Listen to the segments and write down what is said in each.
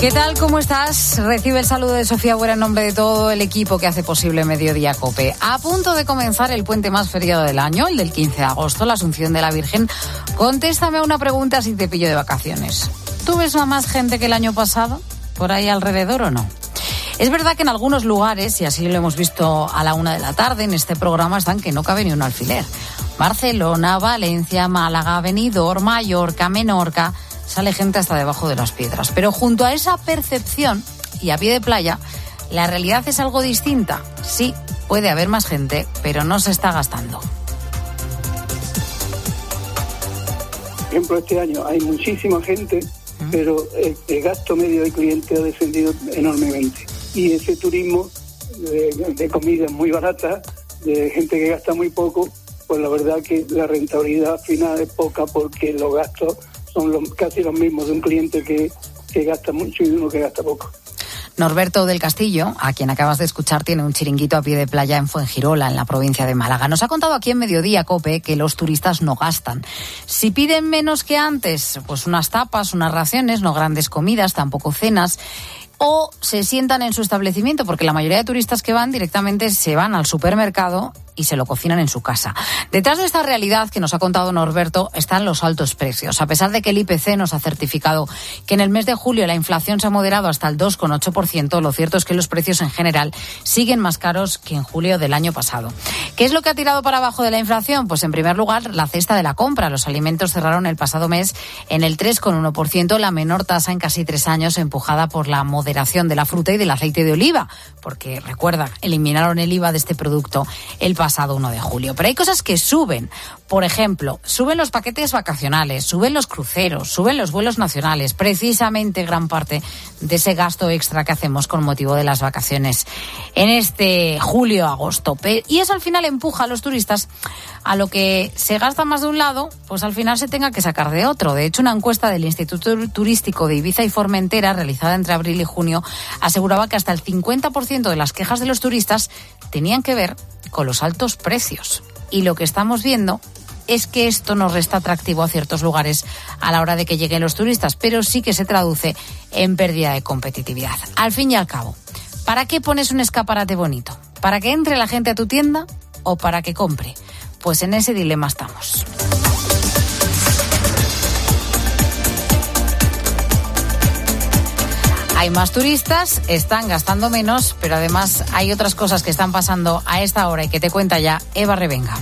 ¿Qué tal? ¿Cómo estás? Recibe el saludo de Sofía Buera en nombre de todo el equipo que hace posible Mediodía COPE. A punto de comenzar el puente más feriado del año, el del 15 de agosto, la Asunción de la Virgen. Contéstame a una pregunta si te pillo de vacaciones. ¿Tú ves a más gente que el año pasado por ahí alrededor o no? Es verdad que en algunos lugares, y así lo hemos visto a la 1 p.m, en este programa están que no cabe ni un alfiler. Barcelona, Valencia, Málaga, Benidorm, Mallorca, Menorca... Sale gente hasta debajo de las piedras. Pero junto a esa percepción y a pie de playa, la realidad es algo distinta. Sí, puede haber más gente, pero no se está gastando. Por ejemplo, este año hay muchísima gente, pero el gasto medio de cliente ha descendido enormemente. Y ese turismo de comida muy barata, de gente que gasta muy poco, pues la verdad que la rentabilidad final es poca porque los gastos son casi los mismos de un cliente que gasta mucho y de uno que gasta poco. Norberto del Castillo, a quien acabas de escuchar, tiene un chiringuito a pie de playa en Fuengirola, en la provincia de Málaga. Nos ha contado aquí en Mediodía COPE que los turistas no gastan. Si piden menos que antes, pues unas tapas, unas raciones, no grandes comidas, tampoco cenas, o se sientan en su establecimiento, porque la mayoría de turistas que van directamente se van al supermercado y se lo cocinan en su casa. Detrás de esta realidad que nos ha contado Norberto están los altos precios. A pesar de que el IPC nos ha certificado que en el mes de julio la inflación se ha moderado hasta el 2,8%, lo cierto es que los precios en general siguen más caros que en julio del año pasado. ¿Qué es lo que ha tirado para abajo de la inflación? Pues en primer lugar, la cesta de la compra. Los alimentos cerraron el pasado mes en el 3,1%, la menor tasa en casi 3 años, empujada por la moderación de la fruta y del aceite de oliva, porque recuerda, eliminaron el IVA de este producto el pasado 1 de julio. Pero hay cosas que suben. Por ejemplo, suben los paquetes vacacionales, suben los cruceros, suben los vuelos nacionales, precisamente gran parte de ese gasto extra que hacemos con motivo de las vacaciones en este julio-agosto. Y eso al final empuja a los turistas a lo que se gasta más de un lado, pues al final se tenga que sacar de otro. De hecho, una encuesta del Instituto Turístico de Ibiza y Formentera, realizada entre abril y junio, aseguraba que hasta el 50% de las quejas de los turistas tenían que ver con los altos precios. Y lo que estamos viendo es que esto nos resta atractivo a ciertos lugares a la hora de que lleguen los turistas, pero sí que se traduce en pérdida de competitividad. Al fin y al cabo, ¿para qué pones un escaparate bonito? ¿Para que entre la gente a tu tienda o para que compre? Pues en ese dilema estamos. Hay más turistas, están gastando menos, pero además hay otras cosas que están pasando a esta hora y que te cuenta ya Eva Revenga.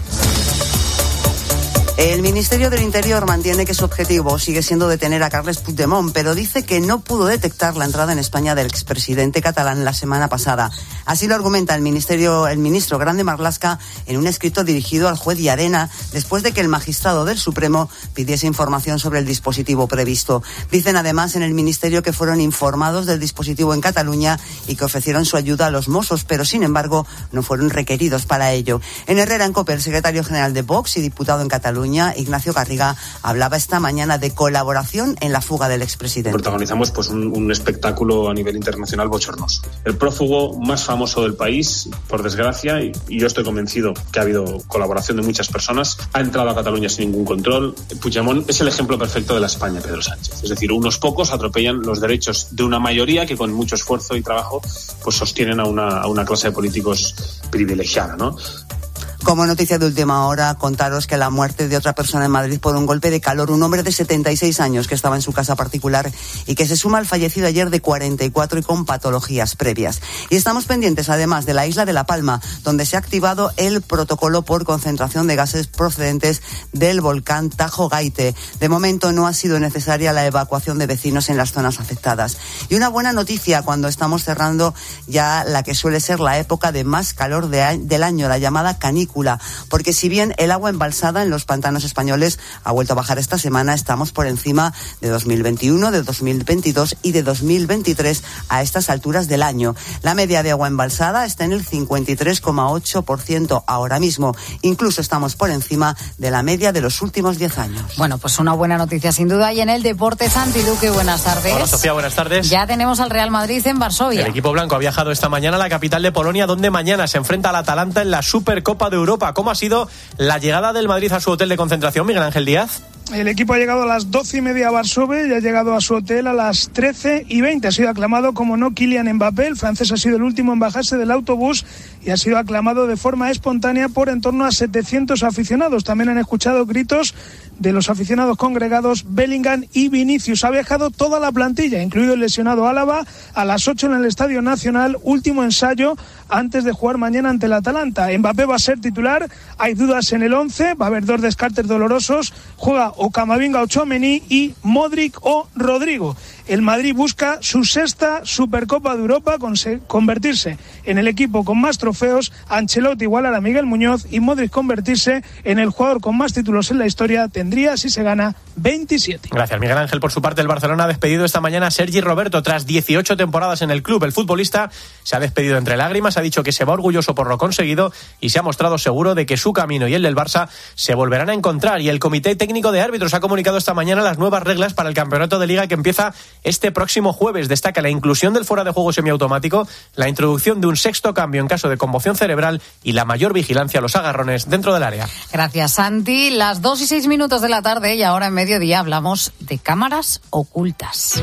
El Ministerio del Interior mantiene que su objetivo sigue siendo detener a Carles Puigdemont, pero dice que no pudo detectar la entrada en España del expresidente catalán la semana pasada. Así lo argumenta el ministro Grande Marlaska en un escrito dirigido al juez Llarena, después de que el magistrado del Supremo pidiese información sobre el dispositivo previsto. Dicen además en el Ministerio que fueron informados del dispositivo en Cataluña y que ofrecieron su ayuda a los Mossos, pero sin embargo no fueron requeridos para ello. En Herrera en COPE, el secretario general de Vox y diputado en Cataluña, Ignacio Garriga, hablaba esta mañana de colaboración en la fuga del expresidente. Protagonizamos pues un espectáculo a nivel internacional bochornoso. El prófugo más famoso del país, por desgracia, y yo estoy convencido que ha habido colaboración de muchas personas, ha entrado a Cataluña sin ningún control. Puigdemont es el ejemplo perfecto de la España Pedro Sánchez. Es decir, unos pocos atropellan los derechos de una mayoría que con mucho esfuerzo y trabajo pues sostienen a una clase de políticos privilegiada, ¿no? Como noticia de última hora, contaros que la muerte de otra persona en Madrid por un golpe de calor, un hombre de 76 años que estaba en su casa particular y que se suma al fallecido ayer de 44 y con patologías previas. Y estamos pendientes además de la isla de La Palma, donde se ha activado el protocolo por concentración de gases procedentes del volcán Tajo Gaite. De momento no ha sido necesaria la evacuación de vecinos en las zonas afectadas. Y una buena noticia cuando estamos cerrando ya la que suele ser la época de más calor del año, la llamada canícula. Porque si bien el agua embalsada en los pantanos españoles ha vuelto a bajar esta semana, estamos por encima de 2021, de 2022 y de 2023 a estas alturas del año. La media de agua embalsada está en el 53,8% ahora mismo. Incluso estamos por encima de la media de los últimos 10 años. Bueno, pues una buena noticia sin duda. Y en el deporte, Santi Duque, buenas tardes. Hola Sofía, buenas tardes. Ya tenemos al Real Madrid en Varsovia. El equipo blanco ha viajado esta mañana a la capital de Polonia, donde mañana se enfrenta al Atalanta en la Supercopa de Europa. ¿Cómo ha sido la llegada del Madrid a su hotel de concentración, Miguel Ángel Díaz? El equipo ha llegado a las 12:30 a Varsovia y ha llegado a su hotel a las 13:20. Ha sido aclamado como no Kylian Mbappé. El francés ha sido el último en bajarse del autobús y ha sido aclamado de forma espontánea por en torno a 700 aficionados. También han escuchado gritos de los aficionados congregados Bellingham y Vinicius. Ha viajado toda la plantilla, incluido el lesionado Álava, a las 8 en el Estadio Nacional, último ensayo antes de jugar mañana ante el Atalanta. Mbappé va a ser titular, hay dudas en el 11, va a haber 2 descartes dolorosos, juega o Camavinga o Tchouaméni y Modric o Rodrigo. El Madrid busca su 6ª Supercopa de Europa, convertirse en el equipo con más trofeos, Ancelotti igualar a Miguel Muñoz y Modric convertirse en el jugador con más títulos en la historia, tendría, si se gana, 27. Gracias, Miguel Ángel. Por su parte, el Barcelona ha despedido esta mañana a Sergi Roberto tras 18 temporadas en el club. El futbolista se ha despedido entre lágrimas, ha dicho que se va orgulloso por lo conseguido y se ha mostrado seguro de que su camino y el del Barça se volverán a encontrar. Y el Comité Técnico de Árbitros ha comunicado esta mañana las nuevas reglas para el campeonato de Liga que empieza este próximo jueves. Destaca la inclusión del fuera de juego semiautomático, la introducción de un 6º cambio en caso de conmoción cerebral y la mayor vigilancia a los agarrones dentro del área. Gracias, Santi. Las 2:06 de la tarde y ahora en mediodía hablamos de cámaras ocultas.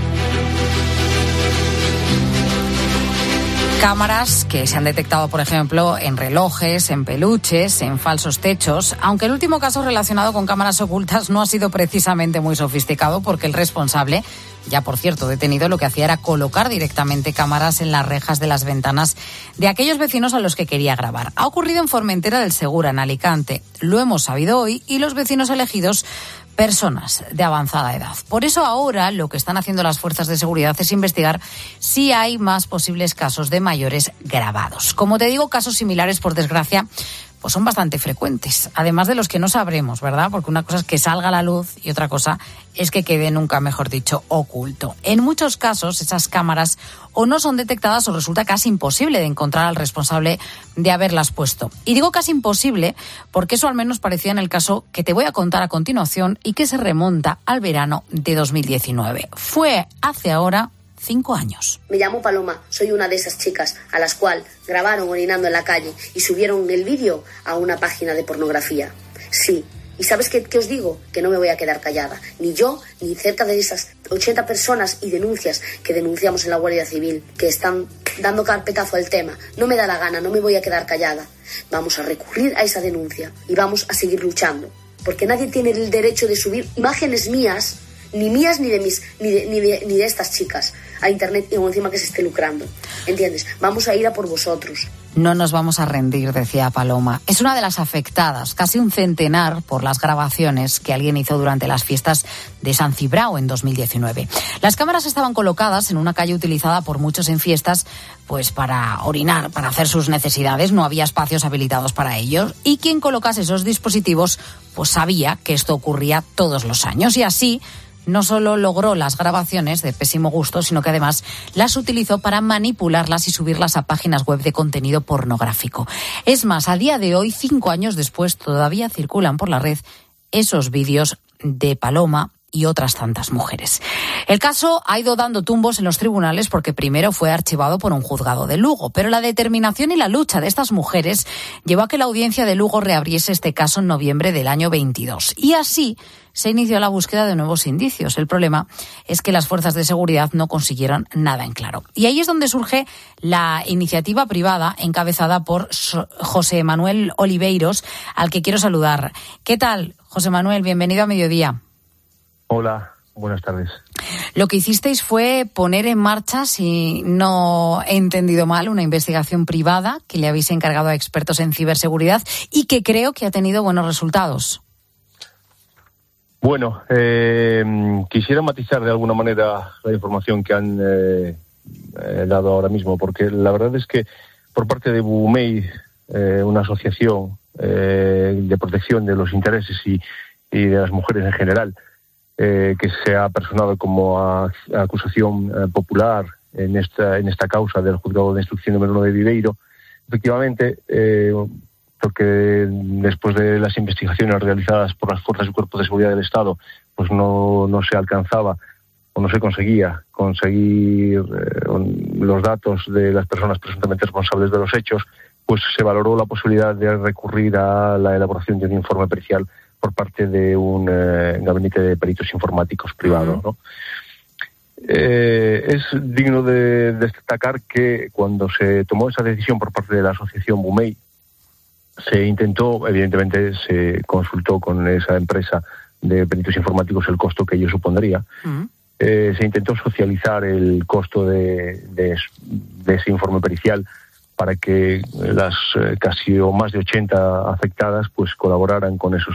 Cámaras que se han detectado, por ejemplo, en relojes, en peluches, en falsos techos, aunque el último caso relacionado con cámaras ocultas no ha sido precisamente muy sofisticado porque el responsable, ya por cierto detenido, lo que hacía era colocar directamente cámaras en las rejas de las ventanas de aquellos vecinos a los que quería grabar. Ha ocurrido en Formentera del Segura, en Alicante. Lo hemos sabido hoy y los vecinos elegidos, personas de avanzada edad. Por eso ahora lo que están haciendo las fuerzas de seguridad es investigar si hay más posibles casos de mayores grabados. Como te digo, casos similares, por desgracia, pues son bastante frecuentes, además de los que no sabremos, ¿verdad? Porque una cosa es que salga a la luz y otra cosa es que quede, nunca mejor dicho, oculto. En muchos casos esas cámaras o no son detectadas o resulta casi imposible de encontrar al responsable de haberlas puesto. Y digo casi imposible porque eso al menos parecía en el caso que te voy a contar a continuación y que se remonta al verano de 2019. Fue hace ahora 5 años. Me llamo Paloma, soy una de esas chicas a las cuales grabaron orinando en la calle y subieron el vídeo a una página de pornografía. Sí, y ¿sabes qué os digo? Que no me voy a quedar callada. Ni yo, ni cerca de esas 80 personas y denuncias que denunciamos en la Guardia Civil, que están dando carpetazo al tema. No me da la gana, no me voy a quedar callada. Vamos a recurrir a esa denuncia y vamos a seguir luchando. Porque nadie tiene el derecho de subir imágenes mías, ni de estas chicas a internet y encima que se esté lucrando. ¿Entiendes? Vamos a ir a por vosotros. No nos vamos a rendir, decía Paloma. Es una de las afectadas, casi un centenar, por las grabaciones que alguien hizo durante las fiestas de San Cibrao en 2019. Las cámaras estaban colocadas en una calle utilizada por muchos en fiestas, pues para orinar, para hacer sus necesidades. No había espacios habilitados para ellos. Y quien colocase esos dispositivos, pues sabía que esto ocurría todos los años. Y así no solo logró las grabaciones de pésimo gusto, sino que además las utilizó para manipularlas y subirlas a páginas web de contenido pornográfico. Es más, a día de hoy, 5 años después, todavía circulan por la red esos vídeos de Paloma y otras tantas mujeres. El caso ha ido dando tumbos en los tribunales porque primero fue archivado por un juzgado de Lugo, pero la determinación y la lucha de estas mujeres llevó a que la audiencia de Lugo reabriese este caso en noviembre del año 22. Y así se inició la búsqueda de nuevos indicios. El problema es que las fuerzas de seguridad no consiguieron nada en claro. Y ahí es donde surge la iniciativa privada encabezada por José Manuel Oliveiros, al que quiero saludar. ¿Qué tal, José Manuel? Bienvenido a Mediodía. Hola, buenas tardes. Lo que hicisteis fue poner en marcha, si no he entendido mal, una investigación privada que le habéis encargado a expertos en ciberseguridad y que creo que ha tenido buenos resultados. Bueno, quisiera matizar de alguna manera la información que han dado ahora mismo, porque la verdad es que por parte de BUMEI, una asociación de protección de los intereses y de las mujeres en general, que se ha personado como acusación popular en esta causa del Juzgado de Instrucción número 1 de Viveiro. Efectivamente, porque después de las investigaciones realizadas por las fuerzas y cuerpos de seguridad del Estado, pues no se alcanzaba o no se conseguía conseguir los datos de las personas presuntamente responsables de los hechos, pues se valoró la posibilidad de recurrir a la elaboración de un informe pericial por parte de un gabinete de peritos informáticos privado, ¿no? Es digno de destacar que cuando se tomó esa decisión por parte de la asociación Bumey, se intentó, evidentemente se consultó con esa empresa de peritos informáticos el costo que ello supondría. Se intentó socializar el costo de ese informe pericial para que las casi o más de 80 afectadas pues colaboraran con esos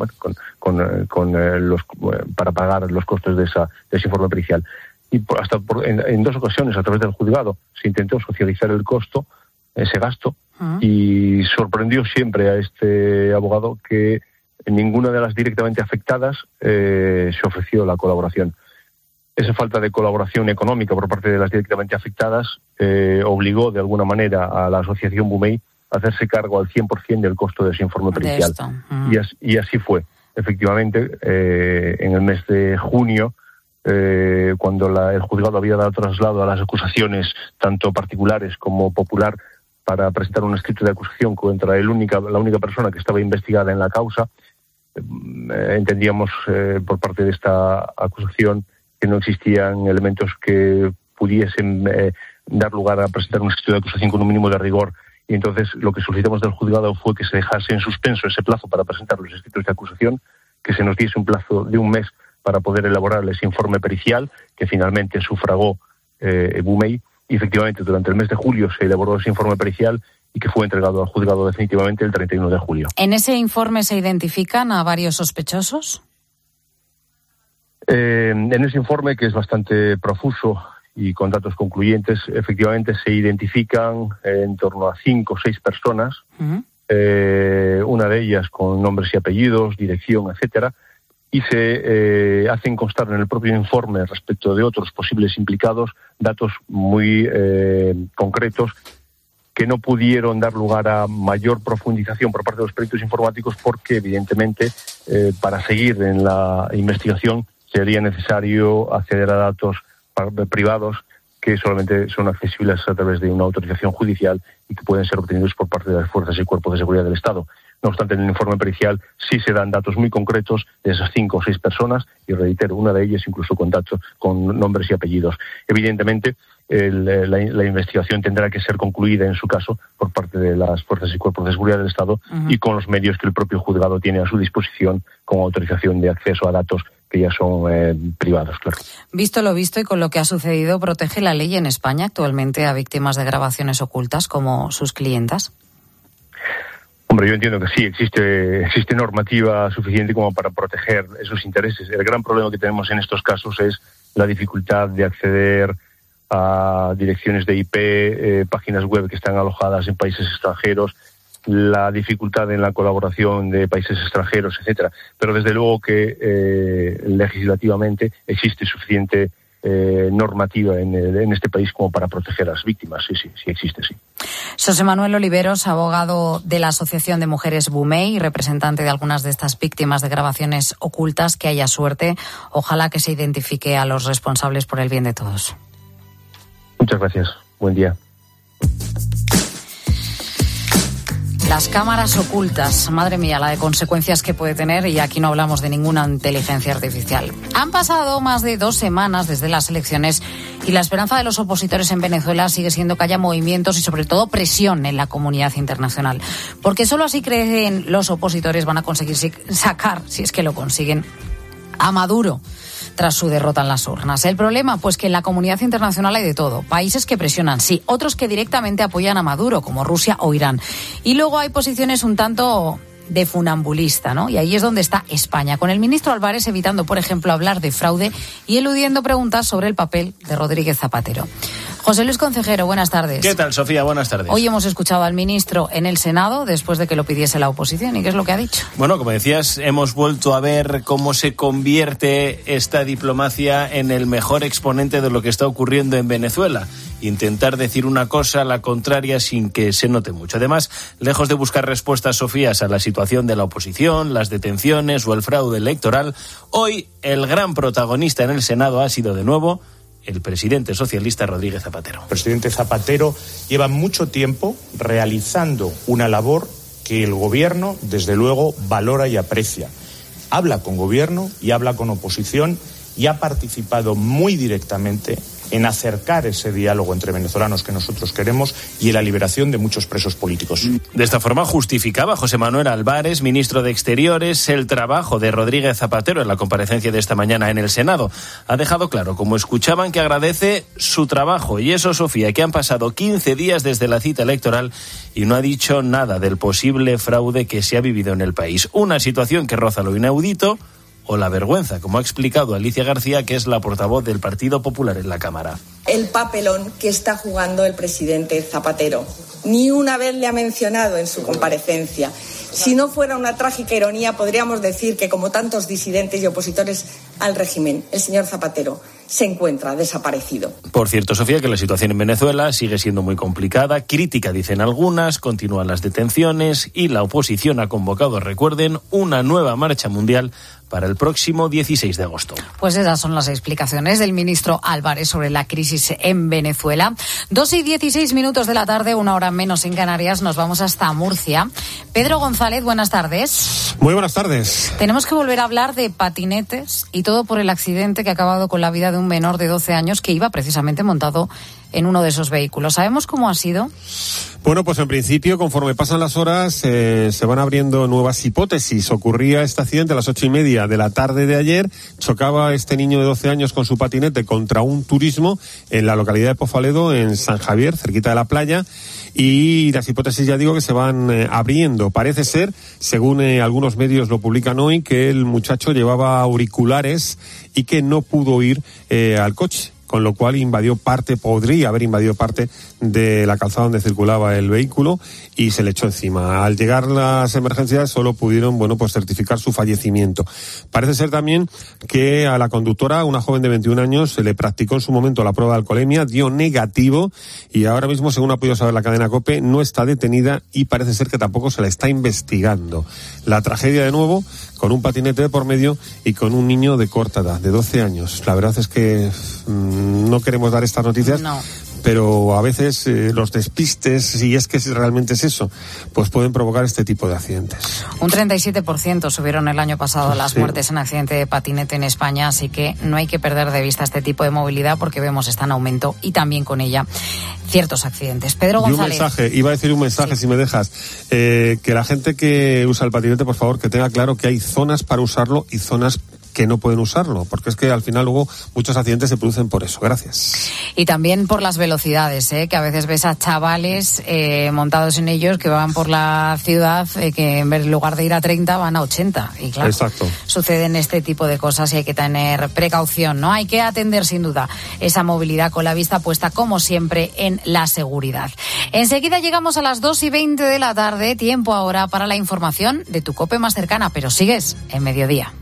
para pagar los costos de ese informe pericial. Y en 2 ocasiones, a través del juzgado, se intentó socializar el costo, ese gasto, y sorprendió siempre a este abogado que en ninguna de las directamente afectadas se ofreció la colaboración. Esa falta de colaboración económica por parte de las directamente afectadas obligó de alguna manera a la asociación Bumey a hacerse cargo al 100% del costo de ese informe pericial. Y así fue. Efectivamente, en el mes de junio, cuando el juzgado había dado traslado a las acusaciones, tanto particulares como popular, para presentar un escrito de acusación contra la única persona que estaba investigada en la causa, entendíamos por parte de esta acusación que no existían elementos que pudiesen dar lugar a presentar un escrito de acusación con un mínimo de rigor. Y entonces lo que solicitamos del juzgado fue que se dejase en suspenso ese plazo para presentar los escritos de acusación, que se nos diese un plazo de un mes para poder elaborar ese informe pericial, que finalmente sufragó Bumey. Y efectivamente, durante el mes de julio se elaboró ese informe pericial y que fue entregado al juzgado definitivamente el 31 de julio. ¿En ese informe se identifican a varios sospechosos? En ese informe, que es bastante profuso y con datos concluyentes, efectivamente se identifican en torno a 5 o 6 personas, una de ellas con nombres y apellidos, dirección, etcétera, y se hacen constar en el propio informe respecto de otros posibles implicados datos muy concretos que no pudieron dar lugar a mayor profundización por parte de los peritos informáticos porque, evidentemente, para seguir en la investigación sería necesario acceder a datos privados que solamente son accesibles a través de una autorización judicial y que pueden ser obtenidos por parte de las fuerzas y cuerpos de seguridad del Estado. No obstante, en el informe pericial sí se dan datos muy concretos de esas 5 o 6 personas, y reitero, una de ellas incluso con datos, con nombres y apellidos. Evidentemente, la investigación tendrá que ser concluida en su caso por parte de las fuerzas y cuerpos de seguridad del Estado y con los medios que el propio juzgado tiene a su disposición con autorización de acceso a datos que ya son privados, claro. Visto lo visto y con lo que ha sucedido, ¿protege la ley en España actualmente a víctimas de grabaciones ocultas como sus clientas? Hombre, yo entiendo que sí, existe normativa suficiente como para proteger esos intereses. El gran problema que tenemos en estos casos es la dificultad de acceder a direcciones de IP, páginas web que están alojadas en países extranjeros, la dificultad en la colaboración de países extranjeros, etcétera. Pero desde luego que legislativamente existe suficiente normativa en este país como para proteger a las víctimas. Sí existe, sí. José Manuel Oliveros, abogado de la Asociación de Mujeres Bumey y representante de algunas de estas víctimas de grabaciones ocultas. Que haya suerte. Ojalá que se identifique a los responsables por el bien de todos. Muchas gracias. Buen día. Las cámaras ocultas, madre mía, la de consecuencias que puede tener, y aquí no hablamos de ninguna inteligencia artificial. Han pasado más de 2 semanas desde las elecciones y la esperanza de los opositores en Venezuela sigue siendo que haya movimientos y sobre todo presión en la comunidad internacional. Porque solo así creen los opositores van a conseguir sacar, si es que lo consiguen, a Maduro tras su derrota en las urnas. El problema, pues que en la comunidad internacional hay de todo. Países que presionan, sí, otros que directamente apoyan a Maduro, como Rusia o Irán. Y luego hay posiciones un tanto de funambulista, ¿no? Y ahí es donde está España, con el ministro Álvarez evitando, por ejemplo, hablar de fraude y eludiendo preguntas sobre el papel de Rodríguez Zapatero. José Luis Concejero, buenas tardes. ¿Qué tal, Sofía? Buenas tardes. Hoy hemos escuchado al ministro en el Senado después de que lo pidiese la oposición. ¿Y qué es lo que ha dicho? Bueno, como decías, hemos vuelto a ver cómo se convierte esta diplomacia en el mejor exponente de lo que está ocurriendo en Venezuela. Intentar decir una cosa, la contraria, sin que se note mucho. Además, lejos de buscar respuestas, Sofías, a la situación de la oposición, las detenciones o el fraude electoral, hoy el gran protagonista en el Senado ha sido de nuevo el presidente socialista Rodríguez Zapatero. El presidente Zapatero lleva mucho tiempo realizando una labor que el gobierno, desde luego, valora y aprecia. habla con gobierno y habla con oposición y ha participado muy directamente en acercar ese diálogo entre venezolanos que nosotros queremos y en la liberación de muchos presos políticos. De esta forma justificaba José Manuel Álvarez, ministro de Exteriores, el trabajo de Rodríguez Zapatero en la comparecencia de esta mañana en el Senado. Ha dejado claro, como escuchaban, que agradece su trabajo. Y eso, Sofía, que han pasado 15 días desde la cita electoral y no ha dicho nada del posible fraude que se ha vivido en el país. Una situación que roza lo inaudito o la vergüenza, como ha explicado Alicia García, que es la portavoz del Partido Popular en la Cámara. El papelón que está jugando el presidente Zapatero. Ni una vez le ha mencionado en su comparecencia. Si no fuera una trágica ironía, podríamos decir que, como tantos disidentes y opositores al régimen, el señor Zapatero se encuentra desaparecido. Por cierto, Sofía, que la situación en Venezuela sigue siendo muy complicada, crítica dicen algunas, continúan las detenciones y la oposición ha convocado, recuerden, una nueva marcha mundial para el próximo 16 de agosto. Pues esas son las explicaciones del ministro Álvarez sobre la crisis en Venezuela. 2:16 de la tarde, 1 hora menos en Canarias, nos vamos hasta Murcia. Pedro González, buenas tardes. Muy buenas tardes. Tenemos que volver a hablar de patinetes y todo por el accidente que ha acabado con la vida de un menor de 12 años que iba precisamente montado en uno de esos vehículos. ¿Sabemos cómo ha sido? Bueno, pues en principio, conforme pasan las horas, se van abriendo nuevas hipótesis. Ocurría este accidente a las 8:30 de la tarde de ayer. Chocaba este niño de 12 años con su patinete contra un turismo en la localidad de Pozaledo, en San Javier, cerquita de la playa. Y las hipótesis, ya digo, que se van abriendo. Parece ser, según algunos medios lo publican hoy, que el muchacho llevaba auriculares y que no pudo ir al coche, con lo cual podría haber invadido parte de la calzada donde circulaba el vehículo y se le echó encima. Al llegar las emergencias solo pudieron, pues certificar su fallecimiento. Parece ser también que a la conductora, una joven de 21 años, se le practicó en su momento la prueba de alcoholemia, dio negativo y ahora mismo, según ha podido saber la cadena COPE, no está detenida y parece ser que tampoco se la está investigando. La tragedia, de nuevo, con un patinete de por medio y con un niño de corta edad, de 12 años. La verdad es que no queremos dar estas noticias, no, pero a veces los despistes, si es que realmente es eso, pues pueden provocar este tipo de accidentes. Un 37% subieron el año pasado las muertes en accidente de patinete en España, así que no hay que perder de vista este tipo de movilidad porque vemos está en aumento y también con ella ciertos accidentes. Pedro González. Iba a decir un mensaje, si me dejas, que la gente que usa el patinete, por favor, que tenga claro que hay zonas para usarlo y zonas que no pueden usarlo, porque es que al final luego muchos accidentes se producen por eso. Gracias. Y también por las velocidades, que a veces ves a chavales montados en ellos que van por la ciudad, que en lugar de ir a 30 van a 80. Y claro, exacto, suceden este tipo de cosas y hay que tener precaución, ¿no? Hay que atender sin duda esa movilidad con la vista puesta, como siempre, en la seguridad. Enseguida llegamos a las 2:20 de la tarde, tiempo ahora para la información de tu COPE más cercana, pero sigues en Mediodía.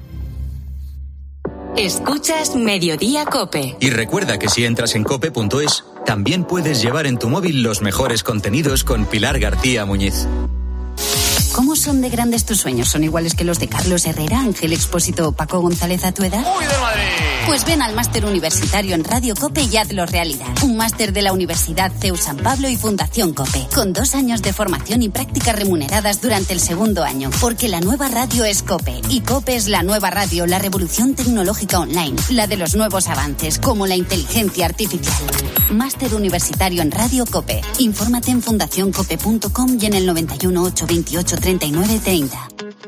Escuchas Mediodía COPE. Y recuerda que si entras en cope.es, también puedes llevar en tu móvil los mejores contenidos con Pilar García Muñiz. ¿Cómo son de grandes tus sueños? ¿Son iguales que los de Carlos Herrera, Ángel Expósito o Paco González a tu edad? ¡Uy, de Madrid! Pues ven al máster universitario en Radio COPE y hazlo realidad. Un máster de la Universidad CEU San Pablo y Fundación COPE, con 2 años de formación y prácticas remuneradas durante el segundo año. Porque la nueva radio es COPE, y COPE es la nueva radio, la revolución tecnológica online, la de los nuevos avances, como la inteligencia artificial. Máster universitario en Radio COPE. Infórmate en fundacioncope.com y en el 91 828 3930.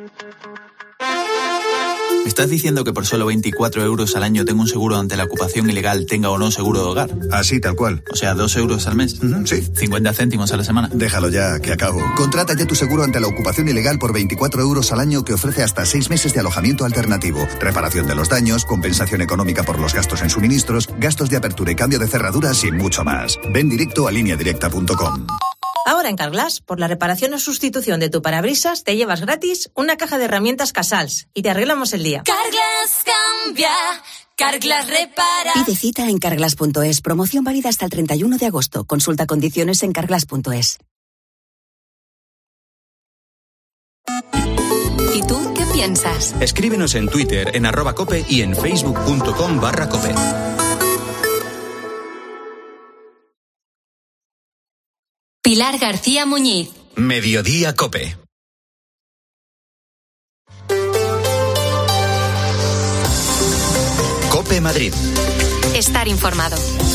¿Me estás diciendo que por solo 24 euros al año tengo un seguro ante la ocupación ilegal, tenga o no seguro de hogar? Así, tal cual. O sea, 2 euros al mes. Sí. 50 céntimos a la semana. Déjalo ya, que acabo. Contrata ya tu seguro ante la ocupación ilegal por 24 euros al año, que ofrece hasta 6 meses de alojamiento alternativo, reparación de los daños, compensación económica por los gastos en suministros, gastos de apertura y cambio de cerraduras y mucho más. Ven directo a lineadirecta.com. Ahora en Carglass, por la reparación o sustitución de tu parabrisas, te llevas gratis una caja de herramientas Casals y te arreglamos el día. Carglass cambia, Carglass repara. Pide cita en carglass.es. Promoción válida hasta el 31 de agosto. Consulta condiciones en carglass.es. ¿Y tú qué piensas? Escríbenos en Twitter, en @cope y en facebook.com/cope. Pilar García Muñiz. Mediodía COPE. COPE Madrid. Estar informado.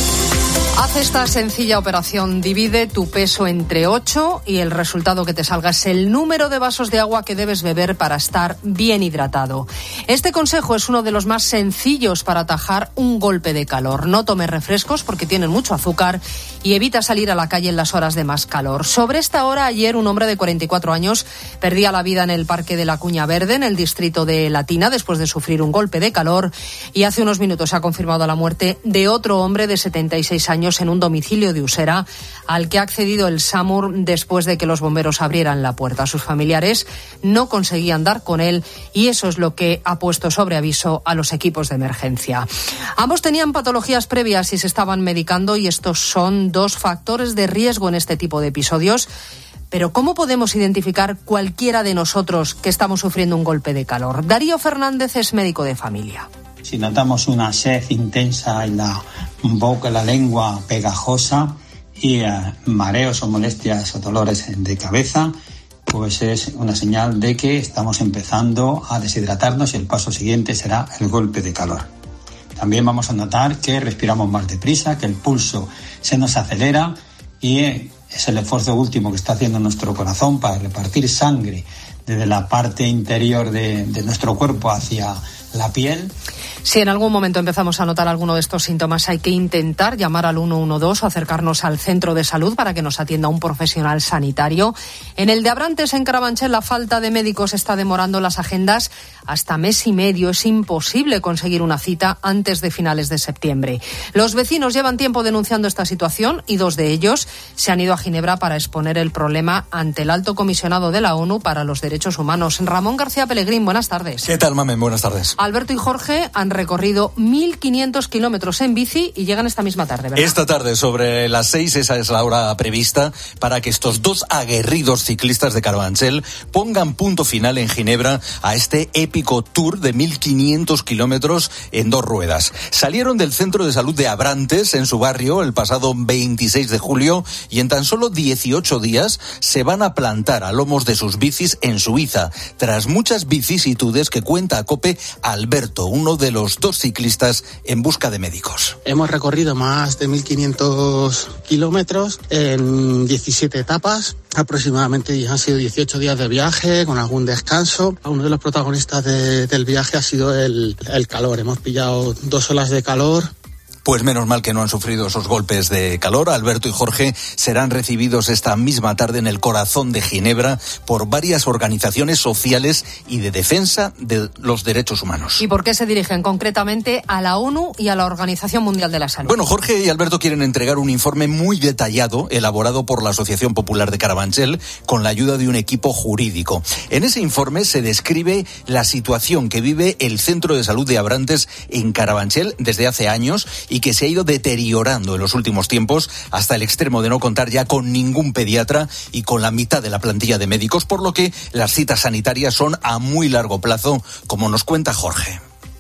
Haz esta sencilla operación, divide tu peso entre 8 y el resultado que te salga es el número de vasos de agua que debes beber para estar bien hidratado. Este consejo es uno de los más sencillos para atajar un golpe de calor. No tomes refrescos porque tienen mucho azúcar y evita salir a la calle en las horas de más calor. Sobre esta hora, ayer un hombre de 44 años perdía la vida en el Parque de la Cuña Verde, en el distrito de Latina, después de sufrir un golpe de calor, y hace unos minutos se ha confirmado la muerte de otro hombre de 76 años en un domicilio de Usera, al que ha accedido el SAMUR después de que los bomberos abrieran la puerta. Sus familiares no conseguían dar con él y eso es lo que ha puesto sobre aviso a los equipos de emergencia. Ambos tenían patologías previas y se estaban medicando, y estos son dos factores de riesgo en este tipo de episodios. Pero ¿cómo podemos identificar cualquiera de nosotros que estamos sufriendo un golpe de calor? Darío Fernández es médico de familia. Si notamos una sed intensa en la boca, la lengua pegajosa y mareos o molestias o dolores de cabeza, pues es una señal de que estamos empezando a deshidratarnos y el paso siguiente será el golpe de calor. También vamos a notar que respiramos más deprisa, que el pulso se nos acelera y es el esfuerzo último que está haciendo nuestro corazón para repartir sangre desde la parte interior de nuestro cuerpo hacia la piel. Si en algún momento empezamos a notar alguno de estos síntomas, hay que intentar llamar al 112 o acercarnos al centro de salud para que nos atienda un profesional sanitario. En el de Abrantes, en Carabanchel, la falta de médicos está demorando las agendas hasta mes y medio. Es imposible conseguir una cita antes de finales de septiembre. Los vecinos llevan tiempo denunciando esta situación y dos de ellos se han ido a Ginebra para exponer el problema ante el Alto Comisionado de la ONU para los Derechos Humanos. Ramón García Pellegrín, buenas tardes. ¿Qué tal, Mamen? Buenas tardes. Alberto y Jorge han recorrido 1.500 kilómetros en bici y llegan esta misma tarde, ¿verdad? Esta tarde, sobre las 6, esa es la hora prevista para que estos dos aguerridos ciclistas de Carabanchel pongan punto final en Ginebra a este épico tour de 1.500 kilómetros en dos ruedas. Salieron del centro de salud de Abrantes, en su barrio, el pasado 26 de julio y en tan solo 18 días se van a plantar a lomos de sus bicis en Suiza, tras muchas vicisitudes que cuenta a COPE Alberto, uno de los dos ciclistas en busca de médicos. Hemos recorrido más de 1.500 kilómetros en 17 etapas. Aproximadamente han sido 18 días de viaje con algún descanso. Uno de los protagonistas del viaje ha sido el calor. Hemos pillado 2 olas de calor. Pues menos mal que no han sufrido esos golpes de calor. Alberto y Jorge serán recibidos esta misma tarde en el corazón de Ginebra por varias organizaciones sociales y de defensa de los derechos humanos. ¿Y por qué se dirigen concretamente a la ONU y a la Organización Mundial de la Salud? Bueno, Jorge y Alberto quieren entregar un informe muy detallado elaborado por la Asociación Popular de Carabanchel con la ayuda de un equipo jurídico. En ese informe se describe la situación que vive el Centro de Salud de Abrantes en Carabanchel desde hace años y que se ha ido deteriorando en los últimos tiempos hasta el extremo de no contar ya con ningún pediatra y con la mitad de la plantilla de médicos, por lo que las citas sanitarias son a muy largo plazo, como nos cuenta Jorge.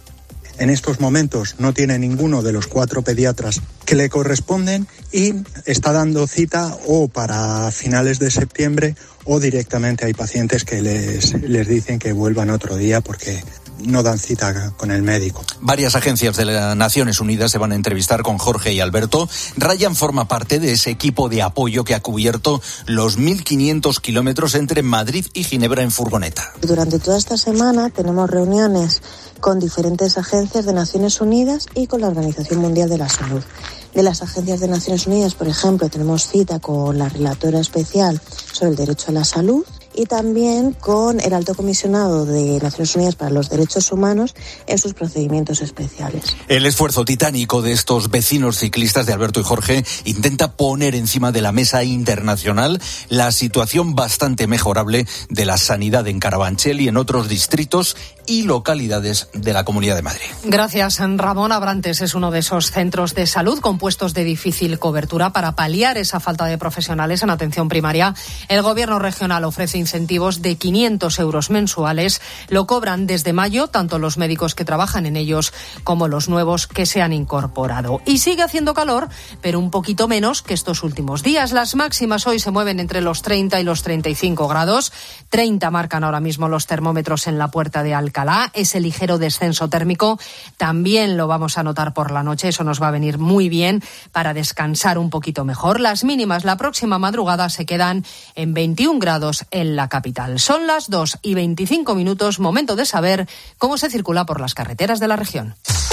En estos momentos no tiene ninguno de los 4 pediatras que le corresponden y está dando cita o para finales de septiembre o directamente hay pacientes que les dicen que vuelvan otro día porque no dan cita con el médico. Varias agencias de las Naciones Unidas se van a entrevistar con Jorge y Alberto. Ryan forma parte de ese equipo de apoyo que ha cubierto los 1.500 kilómetros entre Madrid y Ginebra en furgoneta. Durante toda esta semana tenemos reuniones con diferentes agencias de Naciones Unidas y con la Organización Mundial de la Salud. De las agencias de Naciones Unidas, por ejemplo, tenemos cita con la relatora especial sobre el derecho a la salud y también con el Alto Comisionado de Naciones Unidas para los Derechos Humanos en sus procedimientos especiales. El esfuerzo titánico de estos vecinos ciclistas de Alberto y Jorge intenta poner encima de la mesa internacional la situación bastante mejorable de la sanidad en Carabanchel y en otros distritos y localidades de la Comunidad de Madrid. Gracias, Ramón. Abrantes es uno de esos centros de salud con puestos de difícil cobertura. Para paliar esa falta de profesionales en atención primaria, el Gobierno regional ofrece incentivos de 500 euros mensuales. Lo cobran desde mayo tanto los médicos que trabajan en ellos como los nuevos que se han incorporado. Y sigue haciendo calor, pero un poquito menos que estos últimos días. Las máximas hoy se mueven entre los 30 y los 35 grados. 30 marcan ahora mismo los termómetros en la Puerta de Alcalá. Ese ligero descenso térmico también lo vamos a notar por la noche. Eso nos va a venir muy bien para descansar un poquito mejor. Las mínimas la próxima madrugada se quedan en 21 grados en la capital. Son las 2:25, momento de saber cómo se circula por las carreteras de la región.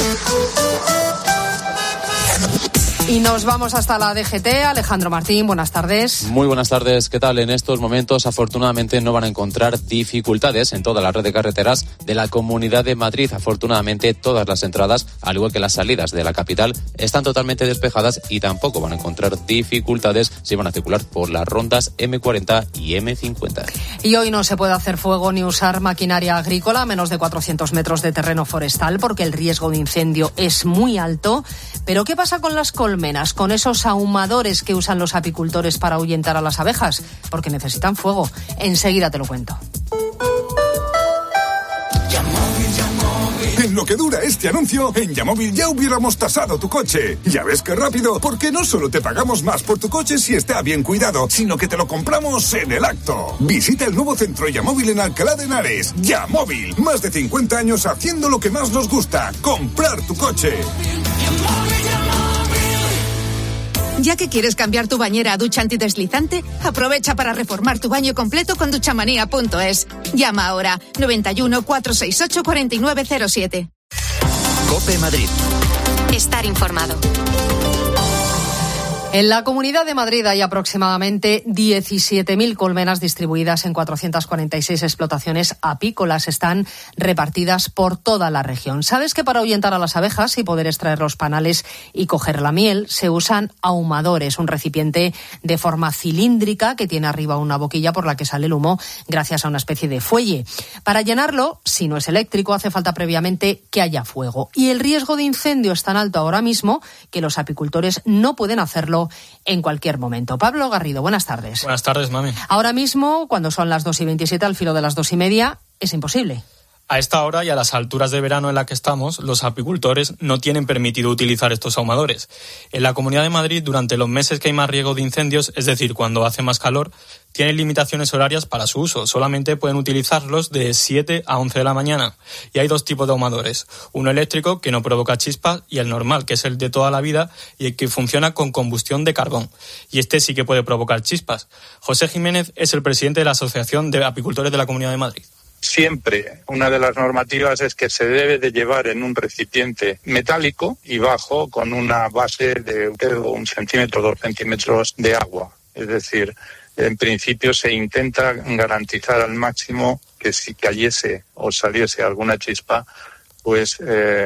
Y nos vamos hasta la DGT. Alejandro Martín, buenas tardes. Muy buenas tardes. ¿Qué tal? En estos momentos, afortunadamente, no van a encontrar dificultades en toda la red de carreteras de la Comunidad de Madrid. Afortunadamente, todas las entradas, al igual que las salidas de la capital, están totalmente despejadas y tampoco van a encontrar dificultades si van a circular por las rondas M40 y M50. Y hoy no se puede hacer fuego ni usar maquinaria agrícola a menos de 400 metros de terreno forestal porque el riesgo de incendio es muy alto. Pero ¿qué pasa con las colmenas, con esos ahumadores que usan los apicultores para ahuyentar a las abejas? Porque necesitan fuego. Enseguida te lo cuento. En lo que dura este anuncio, en Yamóvil ya hubiéramos tasado tu coche. Ya ves qué rápido, porque no solo te pagamos más por tu coche si está bien cuidado, sino que te lo compramos en el acto. Visita el nuevo centro Yamóvil en Alcalá de Henares. Yamóvil, más de 50 años haciendo lo que más nos gusta, comprar tu coche. Ya que quieres cambiar tu bañera a ducha antideslizante, aprovecha para reformar tu baño completo con duchamanía.es. Llama ahora 91 468 4907. COPE Madrid. Estar informado. En la Comunidad de Madrid hay aproximadamente 17.000 colmenas distribuidas en 446 explotaciones apícolas. Están repartidas por toda la región. ¿Sabes que para ahuyentar a las abejas y poder extraer los panales y coger la miel se usan ahumadores, un recipiente de forma cilíndrica que tiene arriba una boquilla por la que sale el humo gracias a una especie de fuelle? Para llenarlo, si no es eléctrico, hace falta previamente que haya fuego. Y el riesgo de incendio es tan alto ahora mismo que los apicultores no pueden hacerlo en cualquier momento. Pablo Garrido, buenas tardes. Buenas tardes, mami. Ahora mismo, cuando son las 2:27, al filo de las 2:30, es imposible. A esta hora y a las alturas de verano en la que estamos, los apicultores no tienen permitido utilizar estos ahumadores. En la Comunidad de Madrid, durante los meses que hay más riesgo de incendios, es decir, cuando hace más calor, tienen limitaciones horarias para su uso. Solamente pueden utilizarlos de 7 a 11 de la mañana. Y hay dos tipos de ahumadores. Uno eléctrico, que no provoca chispas, y el normal, que es el de toda la vida y el que funciona con combustión de carbón. Y este sí que puede provocar chispas. José Jiménez es el presidente de la Asociación de Apicultores de la Comunidad de Madrid. Siempre una de las normativas es que se debe de llevar en un recipiente metálico y bajo con una base de 1 centímetro, 2 centímetros de agua. Es decir, en principio se intenta garantizar al máximo que si cayese o saliese alguna chispa, pues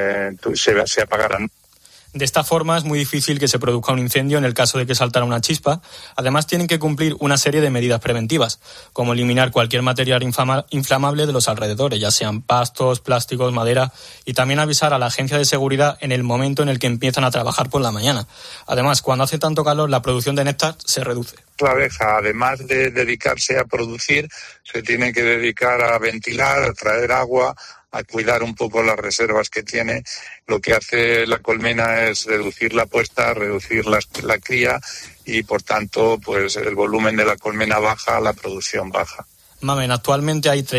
se apagaran. De esta forma es muy difícil que se produzca un incendio en el caso de que saltara una chispa. Además, tienen que cumplir una serie de medidas preventivas, como eliminar cualquier material inflamable de los alrededores, ya sean pastos, plásticos, madera, y también avisar a la agencia de seguridad en el momento en el que empiezan a trabajar por la mañana. Además, cuando hace tanto calor, la producción de néctar se reduce. La abeja, además de dedicarse a producir, se tiene que dedicar a ventilar, a traer agua, a cuidar un poco las reservas que tiene. Lo que hace la colmena es reducir la puesta, reducir la cría y, por tanto, pues el volumen de la colmena baja, la producción baja. Mamen, actualmente hay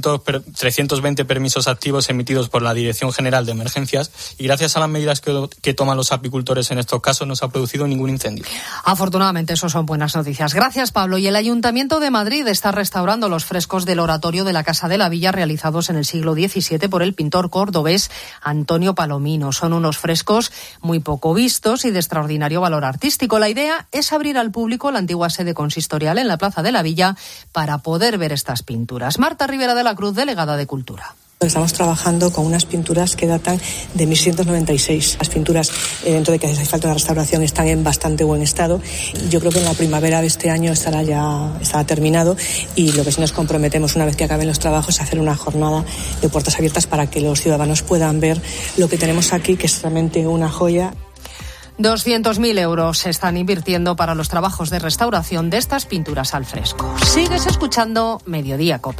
320 permisos activos emitidos por la Dirección General de Emergencias y gracias a las medidas que toman los apicultores en estos casos no se ha producido ningún incendio. Afortunadamente, eso son buenas noticias. Gracias, Pablo. Y el Ayuntamiento de Madrid está restaurando los frescos del oratorio de la Casa de la Villa realizados en el siglo XVII por el pintor cordobés Antonio Palomino. Son unos frescos muy poco vistos y de extraordinario valor artístico. La idea es abrir al público la antigua sede consistorial en la Plaza de la Villa para poder ver estas pinturas. Marta Rivera de la Cruz, delegada de Cultura. Estamos trabajando con unas pinturas que datan de 1696. Las pinturas, dentro de que hace falta una restauración, están en bastante buen estado. Yo creo que en la primavera de este año estará terminado y lo que sí nos comprometemos una vez que acaben los trabajos es hacer una jornada de puertas abiertas para que los ciudadanos puedan ver lo que tenemos aquí, que es realmente una joya. 200.000 euros se están invirtiendo para los trabajos de restauración de estas pinturas al fresco. Sigues escuchando Mediodía COPE.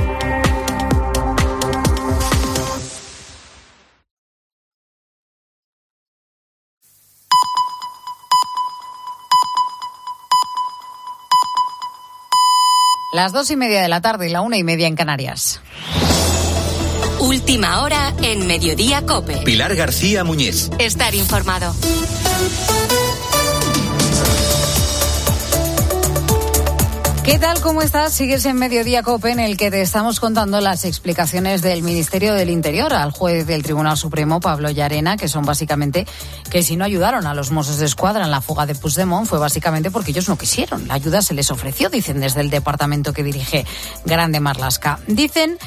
Las 2:30 de la tarde y la 1:30 en Canarias. Última hora en Mediodía COPE. Pilar García Muñiz. Estar informado. ¿Qué tal? ¿Cómo estás? Sigues en Mediodía COPE, en el que te estamos contando las explicaciones del Ministerio del Interior al juez del Tribunal Supremo, Pablo Llarena, que son básicamente que si no ayudaron a los Mossos d'Esquadra en la fuga de Puigdemont fue básicamente porque ellos no quisieron. La ayuda se les ofreció, dicen desde el departamento que dirige Grande Marlaska. Dicen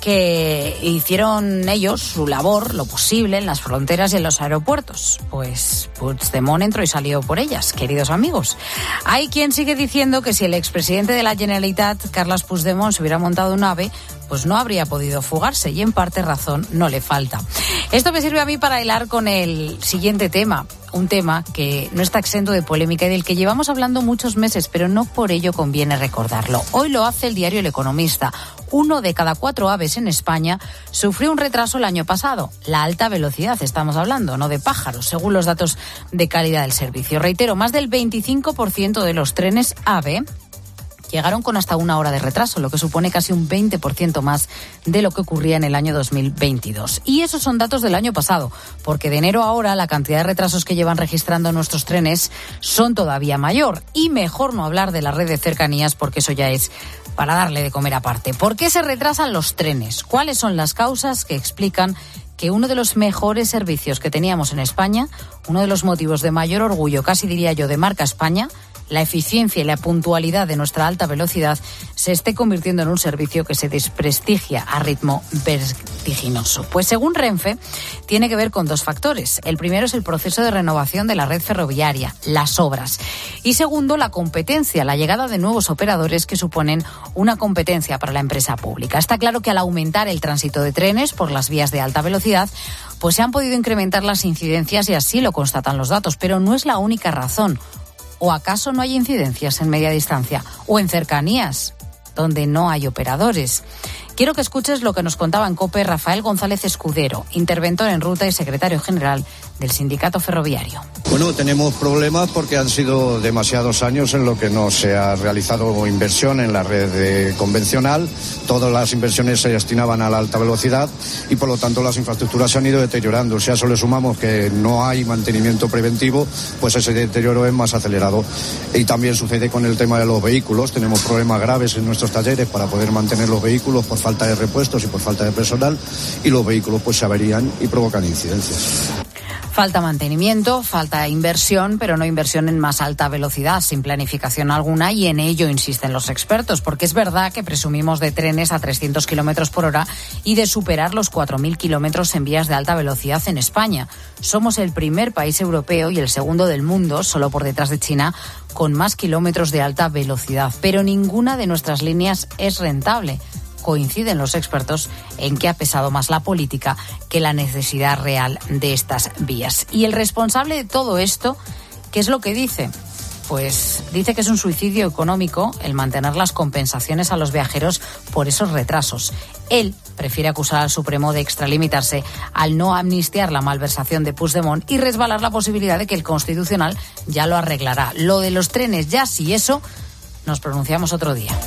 que hicieron ellos su labor, lo posible, en las fronteras y en los aeropuertos. Pues Puigdemont entró y salió por ellas, queridos amigos. Hay quien sigue diciendo que si el expresidente de la Generalitat, Carles Puigdemont, se hubiera montado un AVE, pues no habría podido fugarse, y en parte razón no le falta. Esto me sirve a mí para hilar con el siguiente tema, un tema que no está exento de polémica y del que llevamos hablando muchos meses, pero no por ello conviene recordarlo. Hoy lo hace el diario El Economista. 1 de cada 4 AVEs en España sufrió un retraso el año pasado. La alta velocidad, estamos hablando, no de pájaros, según los datos de calidad del servicio. Reitero, más del 25% de los trenes AVE llegaron con hasta 1 hora de retraso, lo que supone casi un 20% más de lo que ocurría en el año 2022. Y esos son datos del año pasado, porque de enero a ahora la cantidad de retrasos que llevan registrando nuestros trenes son todavía mayor. Y mejor no hablar de la red de cercanías, porque eso ya es para darle de comer aparte. ¿Por qué se retrasan los trenes? ¿Cuáles son las causas que explican que uno de los mejores servicios que teníamos en España, uno de los motivos de mayor orgullo, casi diría yo, de marca España, la eficiencia y la puntualidad de nuestra alta velocidad, se esté convirtiendo en un servicio que se desprestigia a ritmo vertiginoso? Pues según Renfe, tiene que ver con 2 factores. El primero es el proceso de renovación de la red ferroviaria, las obras. Y segundo, la competencia, la llegada de nuevos operadores que suponen una competencia para la empresa pública. Está claro que al aumentar el tránsito de trenes por las vías de alta velocidad, pues se han podido incrementar las incidencias, y así lo constatan los datos, pero no es la única razón. ¿O acaso no hay incidencias en media distancia o en cercanías donde no hay operadores? Quiero que escuches lo que nos contaba en COPE Rafael González Escudero, interventor en ruta y secretario general del Sindicato Ferroviario. Bueno, tenemos problemas porque han sido demasiados años en lo que no se ha realizado inversión en la red convencional. Todas las inversiones se destinaban a la alta velocidad y por lo tanto las infraestructuras se han ido deteriorando. Si a eso le sumamos que no hay mantenimiento preventivo, pues ese deterioro es más acelerado. Y también sucede con el tema de los vehículos. Tenemos problemas graves en nuestros talleres para poder mantener los vehículos por falta de repuestos y por falta de personal, y los vehículos pues se averían y provocan incidencias. Falta mantenimiento, falta inversión, pero no inversión en más alta velocidad, sin planificación alguna, y en ello insisten los expertos, porque es verdad que presumimos de trenes a 300 kilómetros por hora y de superar los 4.000 kilómetros en vías de alta velocidad en España. Somos el primer país europeo y el segundo del mundo, solo por detrás de China, con más kilómetros de alta velocidad, pero ninguna de nuestras líneas es rentable. Coinciden los expertos en que ha pesado más la política que la necesidad real de estas vías. Y el responsable de todo esto, ¿qué es lo que dice? Pues dice que es un suicidio económico el mantener las compensaciones a los viajeros por esos retrasos. Él prefiere acusar al Supremo de extralimitarse al no amnistiar la malversación de Puigdemont y resbalar la posibilidad de que el Constitucional ya lo arreglará. Lo de los trenes ya, si eso, nos pronunciamos otro día.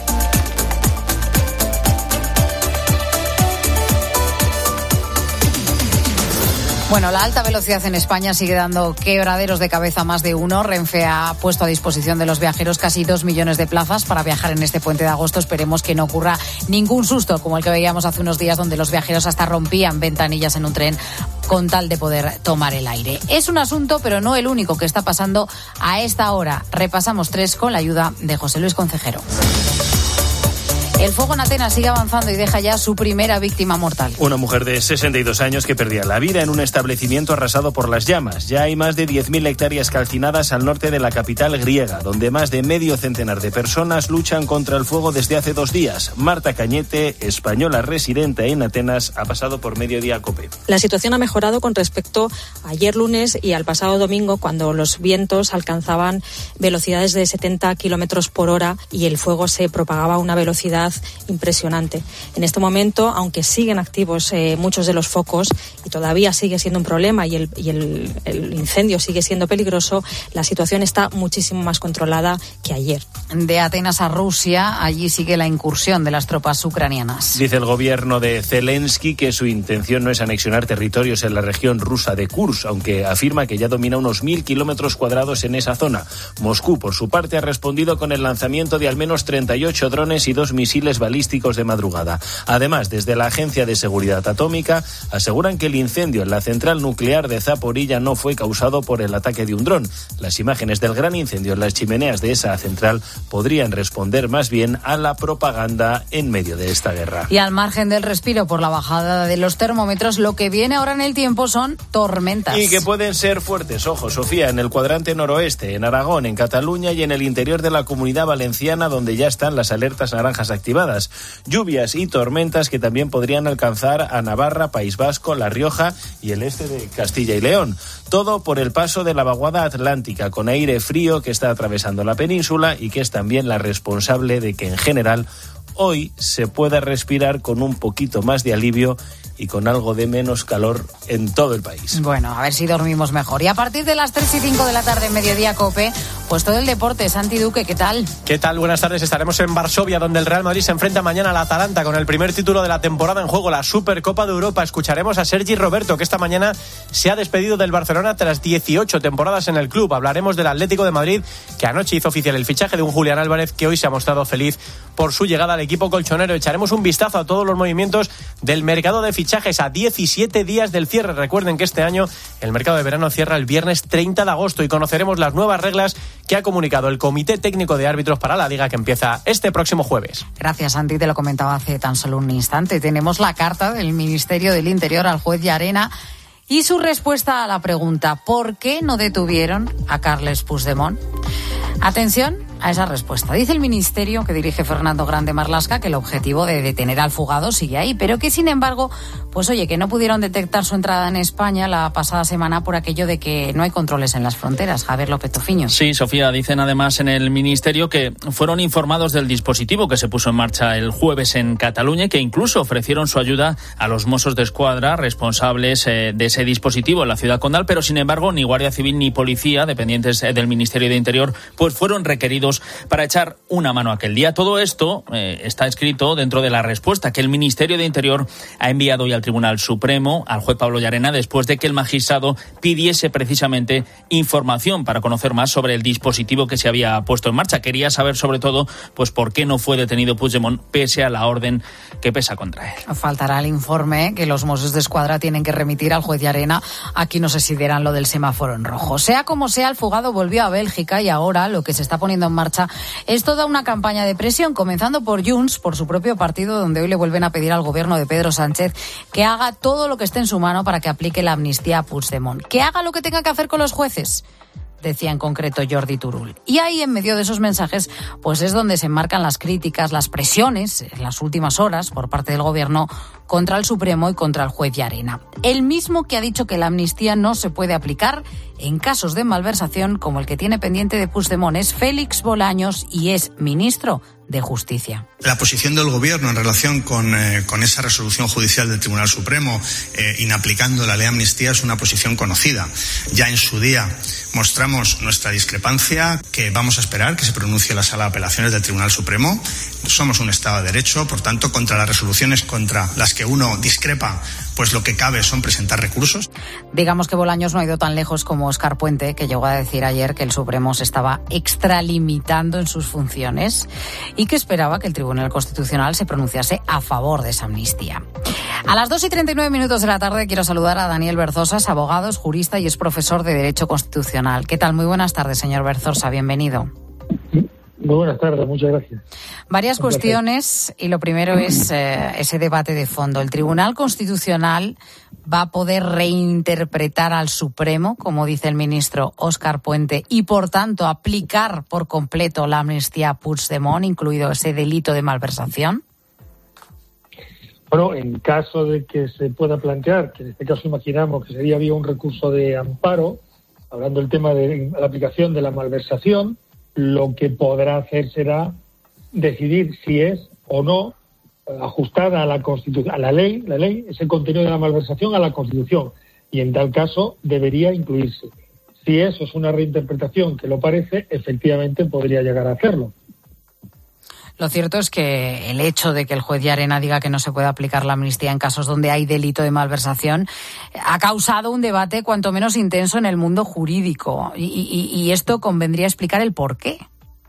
Bueno, la alta velocidad en España sigue dando quebraderos de cabeza a más de uno. Renfe ha puesto a disposición de los viajeros casi 2 millones de plazas para viajar en este puente de agosto. Esperemos que no ocurra ningún susto como el que veíamos hace unos días, donde los viajeros hasta rompían ventanillas en un tren con tal de poder tomar el aire. Es un asunto, pero no el único, que está pasando a esta hora. Repasamos 3 con la ayuda de José Luis Concejero. El fuego en Atenas sigue avanzando y deja ya su primera víctima mortal. Una mujer de 62 años que perdía la vida en un establecimiento arrasado por las llamas. Ya hay más de 10.000 hectáreas calcinadas al norte de la capital griega, donde más de medio centenar de personas luchan contra el fuego desde hace 2 días. Marta Cañete, española residente en Atenas, ha pasado por Mediodía COPE. La situación ha mejorado con respecto a ayer lunes y al pasado domingo, cuando los vientos alcanzaban velocidades de 70 kilómetros por hora y el fuego se propagaba a una velocidad impresionante. En este momento, aunque siguen activos muchos de los focos y todavía sigue siendo un problema y el incendio sigue siendo peligroso, la situación está muchísimo más controlada que ayer. De Atenas a Rusia, allí sigue la incursión de las tropas ucranianas. Dice el gobierno de Zelensky que su intención no es anexionar territorios en la región rusa de Kursk, aunque afirma que ya domina unos 1.000 kilómetros cuadrados en esa zona. Moscú, por su parte, ha respondido con el lanzamiento de al menos 38 drones y 2 misiles balísticos de madrugada. Además, desde la Agencia de Seguridad Atómica aseguran que el incendio en la central nuclear de Zaporilla no fue causado por el ataque de un dron. Las imágenes del gran incendio en las chimeneas de esa central podrían responder más bien a la propaganda en medio de esta guerra. Y al margen del respiro por la bajada de los termómetros, lo que viene ahora en el tiempo son tormentas. Y que pueden ser fuertes, ojo, Sofía, en el cuadrante noroeste, en Aragón, en Cataluña y en el interior de la Comunidad Valenciana, donde ya están las alertas naranjas activadas. Lluvias y tormentas que también podrían alcanzar a Navarra, País Vasco, La Rioja y el este de Castilla y León. Todo por el paso de la vaguada atlántica con aire frío que está atravesando la península y que es también la responsable de que en general hoy se pueda respirar con un poquito más de alivio y con algo de menos calor en todo el país. Bueno, a ver si dormimos mejor. Y a partir de las 3 y 5 de la tarde, Mediodía COPE, pues todo el deporte. Santi Duque, ¿qué tal? ¿Qué tal? Buenas tardes. Estaremos en Varsovia, donde el Real Madrid se enfrenta mañana al Atalanta con el primer título de la temporada en juego, la Supercopa de Europa. Escucharemos a Sergi Roberto, que esta mañana se ha despedido del Barcelona tras 18 temporadas en el club. Hablaremos del Atlético de Madrid, que anoche hizo oficial el fichaje de un Julián Álvarez, que hoy se ha mostrado feliz por su llegada al equipo colchonero. Echaremos un vistazo a todos los movimientos del mercado de fichajes a 17 días del cierre. Recuerden que este año el mercado de verano cierra el viernes 30 de agosto y conoceremos las nuevas reglas que ha comunicado el Comité Técnico de Árbitros para la Liga, que empieza este próximo jueves. Gracias, Santi. Te lo comentaba hace tan solo un instante. Tenemos la carta del Ministerio del Interior al juez Llarena y su respuesta a la pregunta ¿por qué no detuvieron a Carles Puigdemont? Atención a esa respuesta. Dice el Ministerio, que dirige Fernando Grande Marlaska, que el objetivo de detener al fugado sigue ahí, pero que sin embargo, pues oye, que no pudieron detectar su entrada en España la pasada semana por aquello de que no hay controles en las fronteras. Javier López Tofiño. Sí, Sofía, dicen además en el Ministerio que fueron informados del dispositivo que se puso en marcha el jueves en Cataluña y que incluso ofrecieron su ayuda a los Mossos d'Esquadra responsables de ese dispositivo en la ciudad condal, pero sin embargo ni Guardia Civil ni Policía, dependientes del Ministerio de Interior, pues fueron requeridos para echar una mano aquel día. Todo esto está escrito dentro de la respuesta que el Ministerio de Interior ha enviado hoy al Tribunal Supremo, al juez Pablo Llarena, después de que el magistrado pidiese precisamente información para conocer más sobre el dispositivo que se había puesto en marcha. Quería saber sobre todo pues por qué no fue detenido Puigdemont pese a la orden que pesa contra él. Faltará el informe que los Mossos d'Esquadra tienen que remitir al juez Llarena. Aquí no sé si dirán lo del semáforo en rojo. Sea como sea, el fugado volvió a Bélgica y ahora lo que se está poniendo en marcha es toda una campaña de presión, comenzando por Junts, por su propio partido, donde hoy le vuelven a pedir al gobierno de Pedro Sánchez que haga todo lo que esté en su mano para que aplique la amnistía a Puigdemont. Que haga lo que tenga que hacer con los jueces, decía en concreto Jordi Turull. Y ahí, en medio de esos mensajes, pues es donde se enmarcan las críticas, las presiones en las últimas horas por parte del gobierno contra el Supremo y contra el juez Llarena. El mismo que ha dicho que la amnistía no se puede aplicar en casos de malversación como el que tiene pendiente de Puigdemont es Félix Bolaños y es ministro de Justicia. La posición del Gobierno en relación con esa resolución judicial del Tribunal Supremo inaplicando la ley de amnistía es una posición conocida. Ya en su día mostramos nuestra discrepancia, que vamos a esperar que se pronuncie la Sala de Apelaciones del Tribunal Supremo. Somos un Estado de Derecho, por tanto, contra las resoluciones contra las que uno discrepa, pues lo que cabe son presentar recursos. Digamos que Bolaños no ha ido tan lejos como Óscar Puente, que llegó a decir ayer que el Supremo se estaba extralimitando en sus funciones y que esperaba que el Tribunal Constitucional se pronunciase a favor de esa amnistía. A las 2:39 de la tarde quiero saludar a Daniel Berzosas, abogado, es jurista y es profesor de Derecho Constitucional. ¿Qué tal? Muy buenas tardes, señor Berzosa, bienvenido. Muy buenas tardes, muchas gracias. Varias cuestiones y lo primero es ese debate de fondo. ¿El Tribunal Constitucional va a poder reinterpretar al Supremo, como dice el ministro Óscar Puente, y por tanto aplicar por completo la amnistía a Puigdemont, incluido ese delito de malversación? Bueno, en caso de que se pueda plantear, que en este caso imaginamos que sería vía un recurso de amparo, hablando del tema de la aplicación de la malversación, lo que podrá hacer será decidir si es o no ajustada a la Constitución, a la ley, ese contenido de la malversación a la Constitución, y en tal caso debería incluirse. Si eso es una reinterpretación que lo parece, efectivamente podría llegar a hacerlo. Lo cierto es que el hecho de que el juez Llarena diga que no se puede aplicar la amnistía en casos donde hay delito de malversación ha causado un debate cuanto menos intenso en el mundo jurídico. Y esto convendría explicar el porqué.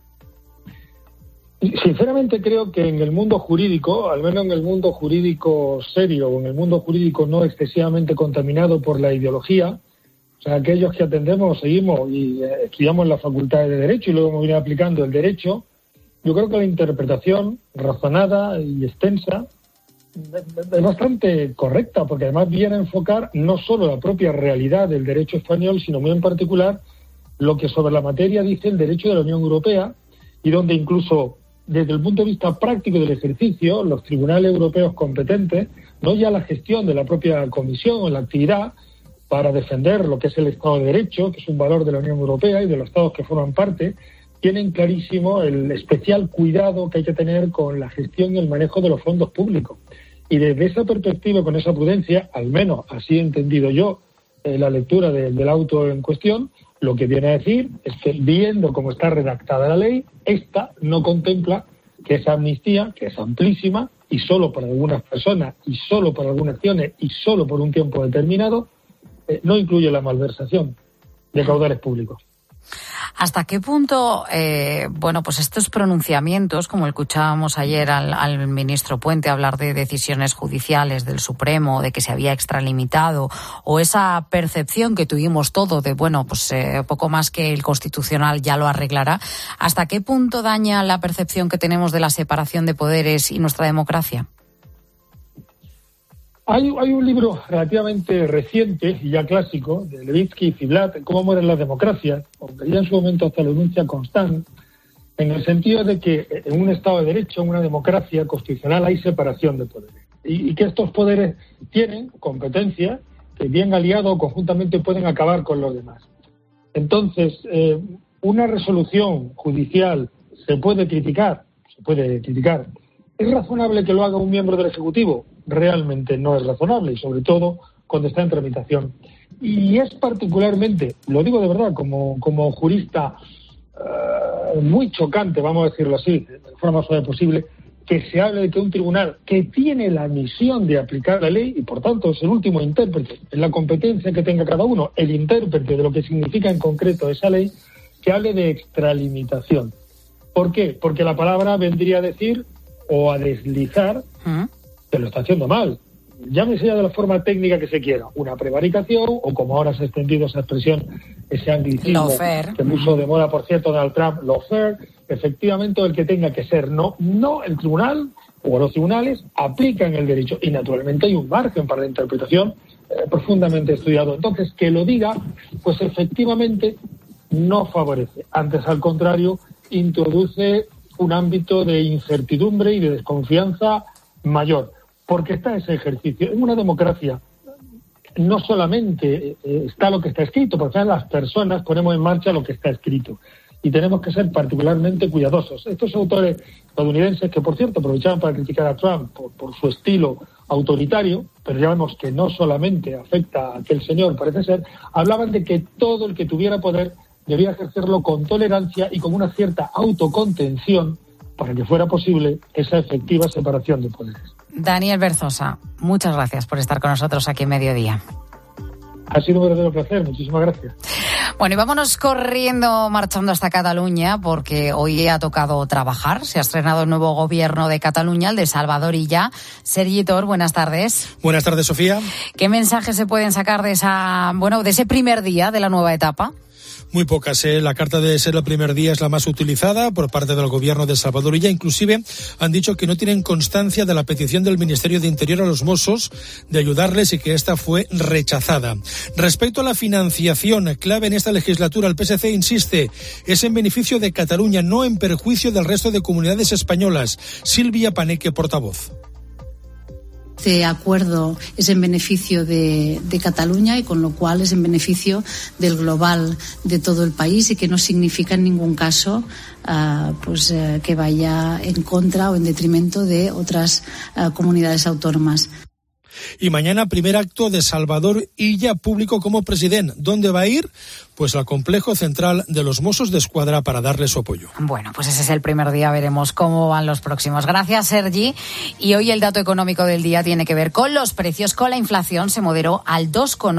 Sinceramente creo que en el mundo jurídico, al menos en el mundo jurídico serio o en el mundo jurídico no excesivamente contaminado por la ideología, o sea, aquellos que atendemos, seguimos y estudiamos en la Facultad de Derecho y luego hemos venido aplicando el derecho, yo creo que la interpretación razonada y extensa es bastante correcta, porque además viene a enfocar no solo la propia realidad del derecho español, sino muy en particular lo que sobre la materia dice el derecho de la Unión Europea, y donde incluso desde el punto de vista práctico del ejercicio, los tribunales europeos competentes, no ya la gestión de la propia Comisión o la actividad para defender lo que es el Estado de Derecho, que es un valor de la Unión Europea y de los Estados que forman parte, tienen clarísimo el especial cuidado que hay que tener con la gestión y el manejo de los fondos públicos. Y desde esa perspectiva, con esa prudencia, al menos así he entendido yo la lectura del auto en cuestión, lo que viene a decir es que, viendo cómo está redactada la ley, esta no contempla que esa amnistía, que es amplísima, y solo para algunas personas, y solo para algunas acciones, y solo por un tiempo determinado, no incluye la malversación de caudales públicos. ¿Hasta qué punto, pues estos pronunciamientos, como escuchábamos ayer al ministro Puente hablar de decisiones judiciales del Supremo, de que se había extralimitado, o esa percepción que tuvimos todo de, poco más que el Constitucional ya lo arreglará, ¿hasta qué punto daña la percepción que tenemos de la separación de poderes y nuestra democracia? Hay un libro relativamente reciente y ya clásico, de Levitsky y Ziblatt, Cómo mueren las democracias, aunque ya en su momento hasta lo enuncia Constant, en el sentido de que en un Estado de Derecho, en una democracia constitucional, hay separación de poderes. Y que estos poderes tienen competencias que bien aliados o conjuntamente pueden acabar con los demás. Entonces, una resolución judicial se puede criticar. ¿Es razonable que lo haga un miembro del Ejecutivo? Realmente no es razonable, y sobre todo cuando está en tramitación. Y es particularmente, lo digo de verdad, como jurista, muy chocante, vamos a decirlo así, de la forma más suave posible, que se hable de que un tribunal que tiene la misión de aplicar la ley, y por tanto es el último intérprete, en la competencia que tenga cada uno, el intérprete de lo que significa en concreto esa ley, que hable de extralimitación. ¿Por qué? Porque la palabra vendría a decir o a deslizar que lo está haciendo mal. Llámese ya de la forma técnica que se quiera, una prevaricación, o como ahora se ha extendido esa expresión, ese anglicismo que puso de moda, por cierto, Donald Trump, lawfare, efectivamente el que tenga que ser. No el tribunal o los tribunales aplican el derecho, y naturalmente hay un margen para la interpretación profundamente estudiado. Entonces, que lo diga, pues efectivamente no favorece. Antes, al contrario, introduce un ámbito de incertidumbre y de desconfianza mayor, porque está ese ejercicio. En una democracia no solamente está lo que está escrito, porque las personas ponemos en marcha lo que está escrito, y tenemos que ser particularmente cuidadosos. Estos autores estadounidenses, que por cierto aprovechaban para criticar a Trump por su estilo autoritario, pero ya vemos que no solamente afecta a aquel señor, parece ser, hablaban de que todo el que tuviera poder debía ejercerlo con tolerancia y con una cierta autocontención para que fuera posible esa efectiva separación de poderes. Daniel Berzosa, muchas gracias por estar con nosotros aquí en Mediodía. Ha sido un verdadero placer, muchísimas gracias. Bueno, y vámonos corriendo, marchando hasta Cataluña, porque hoy ha tocado trabajar. Se ha estrenado el nuevo gobierno de Cataluña, el de Salvador Illa. Sergi Tor, buenas tardes. Buenas tardes, Sofía. ¿Qué mensajes se pueden sacar de ese primer día de la nueva etapa? Muy pocas. La carta de ser el primer día es la más utilizada por parte del gobierno de Salvador Illa. Inclusive han dicho que no tienen constancia de la petición del Ministerio de Interior a los Mossos de ayudarles y que esta fue rechazada. Respecto a la financiación, clave en esta legislatura, el PSC insiste, es en beneficio de Cataluña, no en perjuicio del resto de comunidades españolas. Silvia Paneque, portavoz. Este acuerdo es en beneficio de Cataluña y con lo cual es en beneficio del global de todo el país y que no significa en ningún caso que vaya en contra o en detrimento de otras comunidades autónomas. Y mañana primer acto de Salvador Illa público como presidente. ¿Dónde va a ir? Pues al complejo central de los Mossos d'Esquadra para darle su apoyo. Bueno, pues ese es el primer día, veremos cómo van los próximos. Gracias, Sergi. Y hoy el dato económico del día tiene que ver con los precios, con la inflación, se moderó al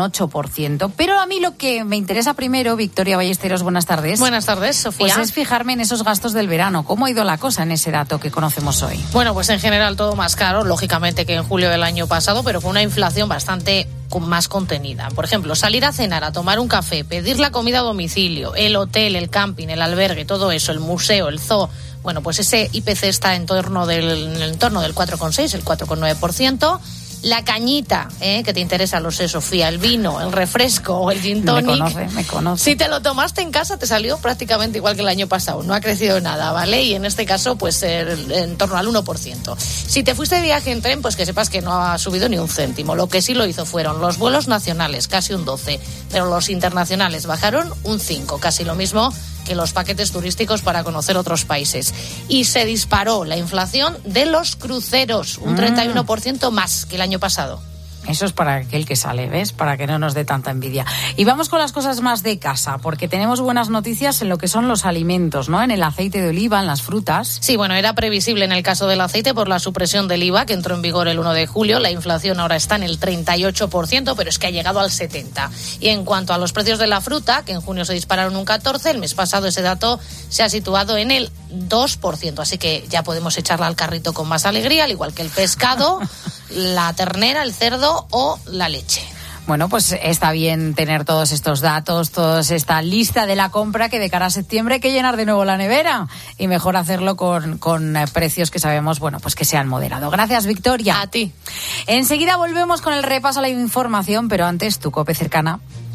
2,8%. Pero a mí lo que me interesa primero, Victoria Ballesteros, buenas tardes. Buenas tardes, Sofía. Pues es fijarme en esos gastos del verano. ¿Cómo ha ido la cosa en ese dato que conocemos hoy? Bueno, pues en general todo más caro, lógicamente, que en julio del año pasado, pero con una inflación bastante más contenida. Por ejemplo, salir a cenar, a tomar un café, pedir la comida a domicilio, el hotel, el camping, el albergue, todo eso, el museo, el zoo. Bueno, pues ese IPC está en el entorno del 4,6, el 4,9%. La cañita, que te interesa, lo sé, Sofía, el vino, el refresco o el gin tonic. Me conoce. Si te lo tomaste en casa, te salió prácticamente igual que el año pasado. No ha crecido nada, ¿vale? Y en este caso, pues en torno al 1%. Si te fuiste de viaje en tren, pues que sepas que no ha subido ni un céntimo. Lo que sí lo hizo fueron los vuelos nacionales, casi un 12%, pero los internacionales bajaron un 5%, casi lo mismo que los paquetes turísticos para conocer otros países. Y se disparó la inflación de los cruceros, un 31% más que el año pasado. Eso es para aquel que sale, ¿ves? Para que no nos dé tanta envidia. Y vamos con las cosas más de casa, porque tenemos buenas noticias en lo que son los alimentos, ¿no? En el aceite de oliva, en las frutas. Sí, bueno, era previsible en el caso del aceite por la supresión del IVA, que entró en vigor el 1 de julio. La inflación ahora está en el 38%, pero es que ha llegado al 70%. Y en cuanto a los precios de la fruta, que en junio se dispararon un 14%, el mes pasado ese dato se ha situado en el 2%. Así que ya podemos echarla al carrito con más alegría, al igual que el pescado, la ternera, el cerdo o la leche. Bueno, pues está bien tener todos estos datos, toda esta lista de la compra, que de cara a septiembre hay que llenar de nuevo la nevera y mejor hacerlo con precios que sabemos, bueno, pues que sean moderados. Gracias, Victoria. A ti. Enseguida volvemos con el repaso a la información, pero antes tu COPE cercana.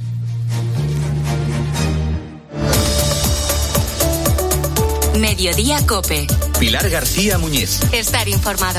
Mediodía COPE. Pilar García Muñiz. Estar informado.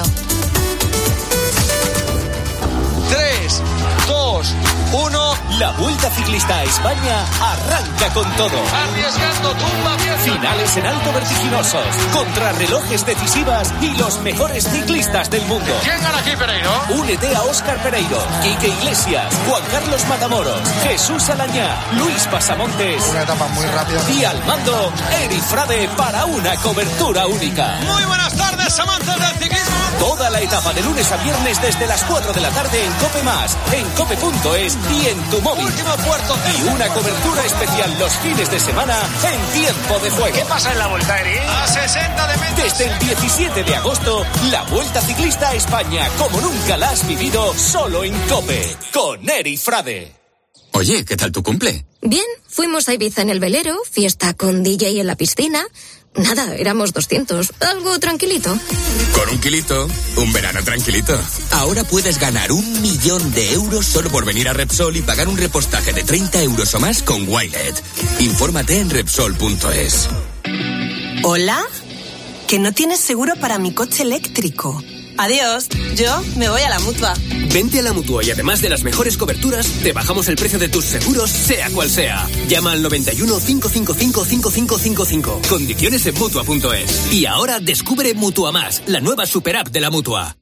3, 2, 1. La Vuelta Ciclista a España arranca con todo. Arriesgando tumba vieja. Finales en alto vertiginosos, contrarrelojes decisivas y los mejores ciclistas del mundo. ¿Quién gana aquí, Pereiro? Únete a Óscar Pereiro, Quique Iglesias, Juan Carlos Matamoros, Jesús Alañá, Luis Pasamontes. Una etapa muy rápida. Y al mando, Eri Frade para una cobertura única. Muy buenas tardes, amantes del ciclismo. Toda la etapa de lunes a viernes desde las 4 de la tarde en COPE+, en cope.es y en tu móvil. Último puerto. Y una cobertura especial los fines de semana en tiempo de juego. ¿Qué pasa en la Vuelta, Eri? A 60 de metros. Desde el 17 de agosto, la Vuelta Ciclista a España, como nunca la has vivido, solo en COPE, con Eri Frade. Oye, ¿qué tal tu cumple? Bien, fuimos a Ibiza en el velero, fiesta con DJ en la piscina. Nada, éramos 200, algo tranquilito. Con un kilito, un verano tranquilito. Ahora puedes ganar 1 millón de euros solo por venir a Repsol y pagar un repostaje de 30 euros o más con Wilet. Infórmate en Repsol.es. ¿Hola? Que no tienes seguro para mi coche eléctrico. Adiós, yo me voy a la Mutua. Vente a la Mutua y además de las mejores coberturas, te bajamos el precio de tus seguros, sea cual sea. Llama al 91 555 5555. Condiciones en Mutua.es. Y ahora descubre Mutua Más, la nueva super app de la Mutua.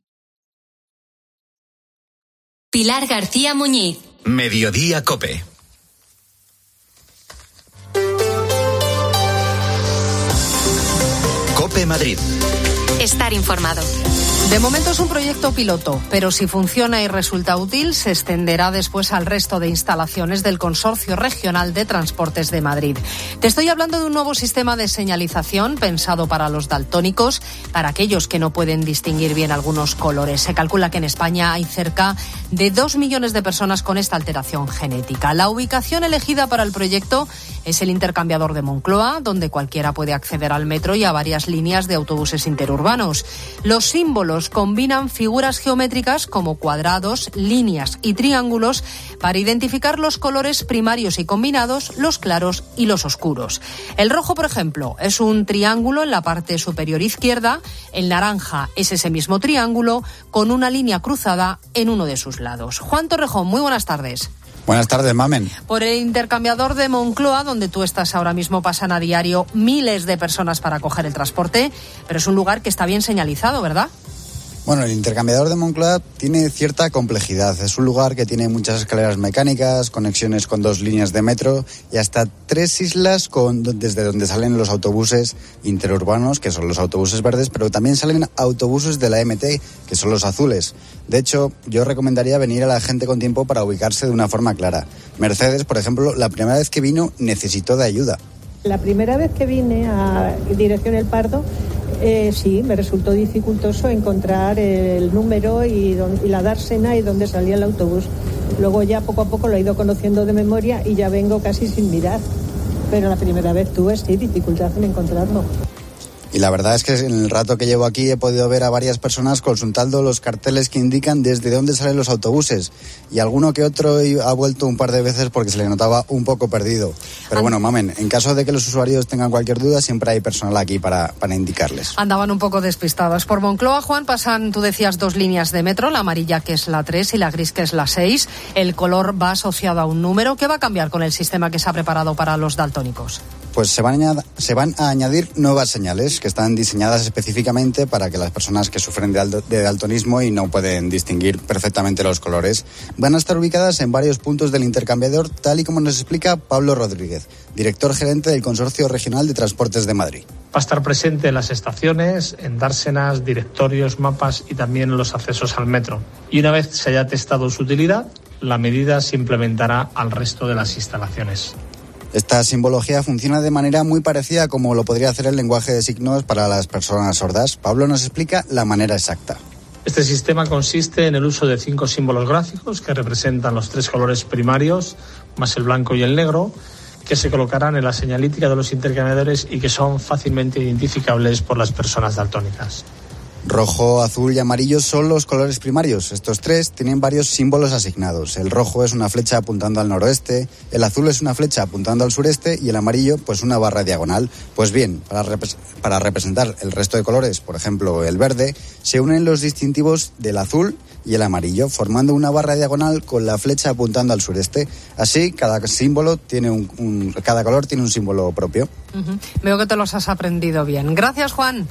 Pilar García Muñiz. Mediodía COPE. COPE Madrid. Estar informado. De momento es un proyecto piloto, pero si funciona y resulta útil, se extenderá después al resto de instalaciones del Consorcio Regional de Transportes de Madrid. Te estoy hablando de un nuevo sistema de señalización pensado para los daltónicos, para aquellos que no pueden distinguir bien algunos colores. Se calcula que en España hay cerca de 2 millones de personas con esta alteración genética. La ubicación elegida para el proyecto es el intercambiador de Moncloa, donde cualquiera puede acceder al metro y a varias líneas de autobuses interurbanos. Los símbolos combinan figuras geométricas como cuadrados, líneas y triángulos para identificar los colores primarios y combinados, los claros y los oscuros. El rojo, por ejemplo, es un triángulo en la parte superior izquierda, el naranja es ese mismo triángulo con una línea cruzada en uno de sus lados. Juan Torrejón, muy buenas tardes. Buenas tardes, Mamen. Por el intercambiador de Moncloa, donde tú estás ahora mismo, pasan a diario miles de personas para coger el transporte, pero es un lugar que está bien señalizado, ¿verdad? Bueno, el intercambiador de Moncloa tiene cierta complejidad. Es un lugar que tiene muchas escaleras mecánicas, conexiones con 2 líneas de metro y hasta 3 islas desde donde salen los autobuses interurbanos, que son los autobuses verdes, pero también salen autobuses de la MT, que son los azules. De hecho, yo recomendaría venir a la gente con tiempo para ubicarse de una forma clara. Mercedes, por ejemplo, la primera vez que vino necesitó de ayuda. La primera vez que vine a dirección El Pardo, sí, me resultó dificultoso encontrar el número y la dársena y dónde salía el autobús. Luego ya poco a poco lo he ido conociendo de memoria y ya vengo casi sin mirar. Pero la primera vez tuve, sí, dificultad en encontrarlo. Y la verdad es que en el rato que llevo aquí he podido ver a varias personas consultando los carteles que indican desde dónde salen los autobuses. Y alguno que otro ha vuelto un par de veces porque se le notaba un poco perdido. Pero bueno, Mamen, en caso de que los usuarios tengan cualquier duda, siempre hay personal aquí para indicarles. Andaban un poco despistados. Por Moncloa, Juan, pasan, tú decías, 2 líneas de metro, la amarilla que es la 3 y la gris que es la 6. El color va asociado a un número. ¿Qué va a cambiar con el sistema que se ha preparado para los daltónicos? Pues se van a añadir nuevas señales que están diseñadas específicamente para que las personas que sufren de daltonismo y no pueden distinguir perfectamente los colores van a estar ubicadas en varios puntos del intercambiador, tal y como nos explica Pablo Rodríguez, director gerente del Consorcio Regional de Transportes de Madrid. Va a estar presente en las estaciones, en dársenas, directorios, mapas y también en los accesos al metro. Y una vez se haya testado su utilidad, la medida se implementará al resto de las instalaciones. Esta simbología funciona de manera muy parecida como lo podría hacer el lenguaje de signos para las personas sordas. Pablo nos explica la manera exacta. Este sistema consiste en el uso de 5 símbolos gráficos que representan los 3 colores primarios, más el blanco y el negro, que se colocarán en la señalítica de los intercambiadores y que son fácilmente identificables por las personas daltónicas. Rojo, azul y amarillo son los colores primarios. Estos 3 tienen varios símbolos asignados. El rojo es una flecha apuntando al noroeste, el azul es una flecha apuntando al sureste y el amarillo pues una barra diagonal. Pues bien, para representar el resto de colores, por ejemplo el verde, se unen los distintivos del azul y el amarillo, formando una barra diagonal con la flecha apuntando al sureste. Así, cada símbolo tiene cada color tiene un símbolo propio. Veo que te los has aprendido bien. Gracias, Juan.